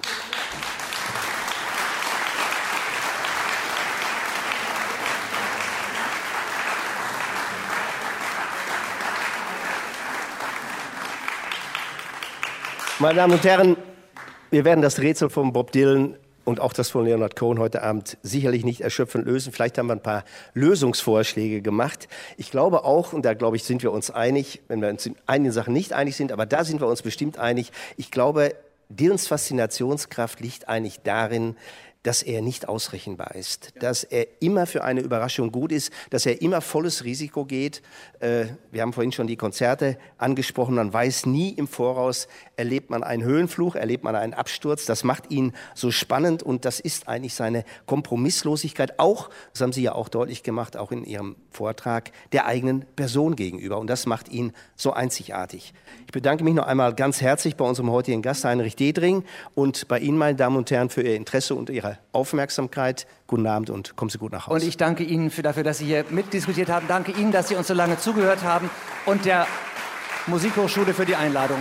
Meine Damen und Herren, wir werden das Rätsel von Bob Dylan und auch das von Leonard Cohen heute Abend sicherlich nicht erschöpfend lösen. Vielleicht haben wir ein paar Lösungsvorschläge gemacht. Ich glaube auch, und da glaube ich, sind wir uns einig, wenn wir uns in einigen Sachen nicht einig sind, aber da sind wir uns bestimmt einig. Ich glaube, Dylans Faszinationskraft liegt eigentlich darin, dass er nicht ausrechenbar ist, dass er immer für eine Überraschung gut ist, dass er immer volles Risiko geht. Wir haben vorhin schon die Konzerte angesprochen, man weiß nie im Voraus, erlebt man einen Höhenflug, erlebt man einen Absturz, das macht ihn so spannend und das ist eigentlich seine Kompromisslosigkeit, auch, das haben Sie ja auch deutlich gemacht, auch in Ihrem Vortrag, der eigenen Person gegenüber und das macht ihn so einzigartig. Ich bedanke mich noch einmal ganz herzlich bei unserem heutigen Gast, Heinrich Detering, und bei Ihnen, meine Damen und Herren, für Ihr Interesse und Ihre Aufmerksamkeit. Guten Abend und kommen Sie gut nach Hause. Und ich danke Ihnen dafür, dass Sie hier mitdiskutiert haben. Danke Ihnen, dass Sie uns so lange zugehört haben und der Musikhochschule für die Einladung.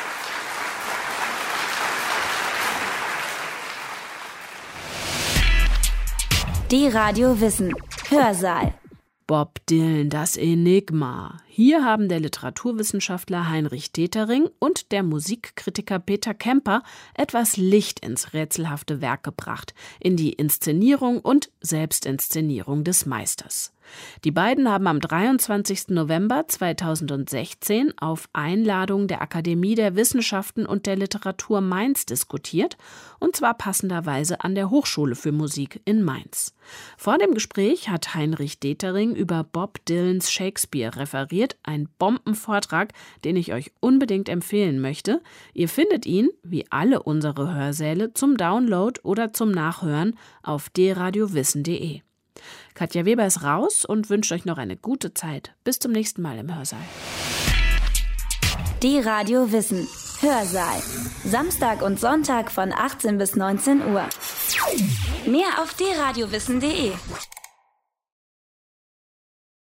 Die Radio Wissen Hörsaal. Bob Dylan, das Enigma. Hier haben der Literaturwissenschaftler Heinrich Detering und der Musikkritiker Peter Kemper etwas Licht ins rätselhafte Werk gebracht, in die Inszenierung und Selbstinszenierung des Meisters. Die beiden haben am 23. November 2016 auf Einladung der Akademie der Wissenschaften und der Literatur Mainz diskutiert, und zwar passenderweise an der Hochschule für Musik in Mainz. Vor dem Gespräch hat Heinrich Detering über Bob Dylans Shakespeare referiert, ein Bombenvortrag, den ich euch unbedingt empfehlen möchte. Ihr findet ihn, wie alle unsere Hörsäle, zum Download oder zum Nachhören auf dradiowissen.de. Katja Weber ist raus und wünscht euch noch eine gute Zeit. Bis zum nächsten Mal im Hörsaal. Die Radio Wissen Hörsaal. Samstag und Sonntag von 18 bis 19 Uhr. Mehr auf dradiowissen.de.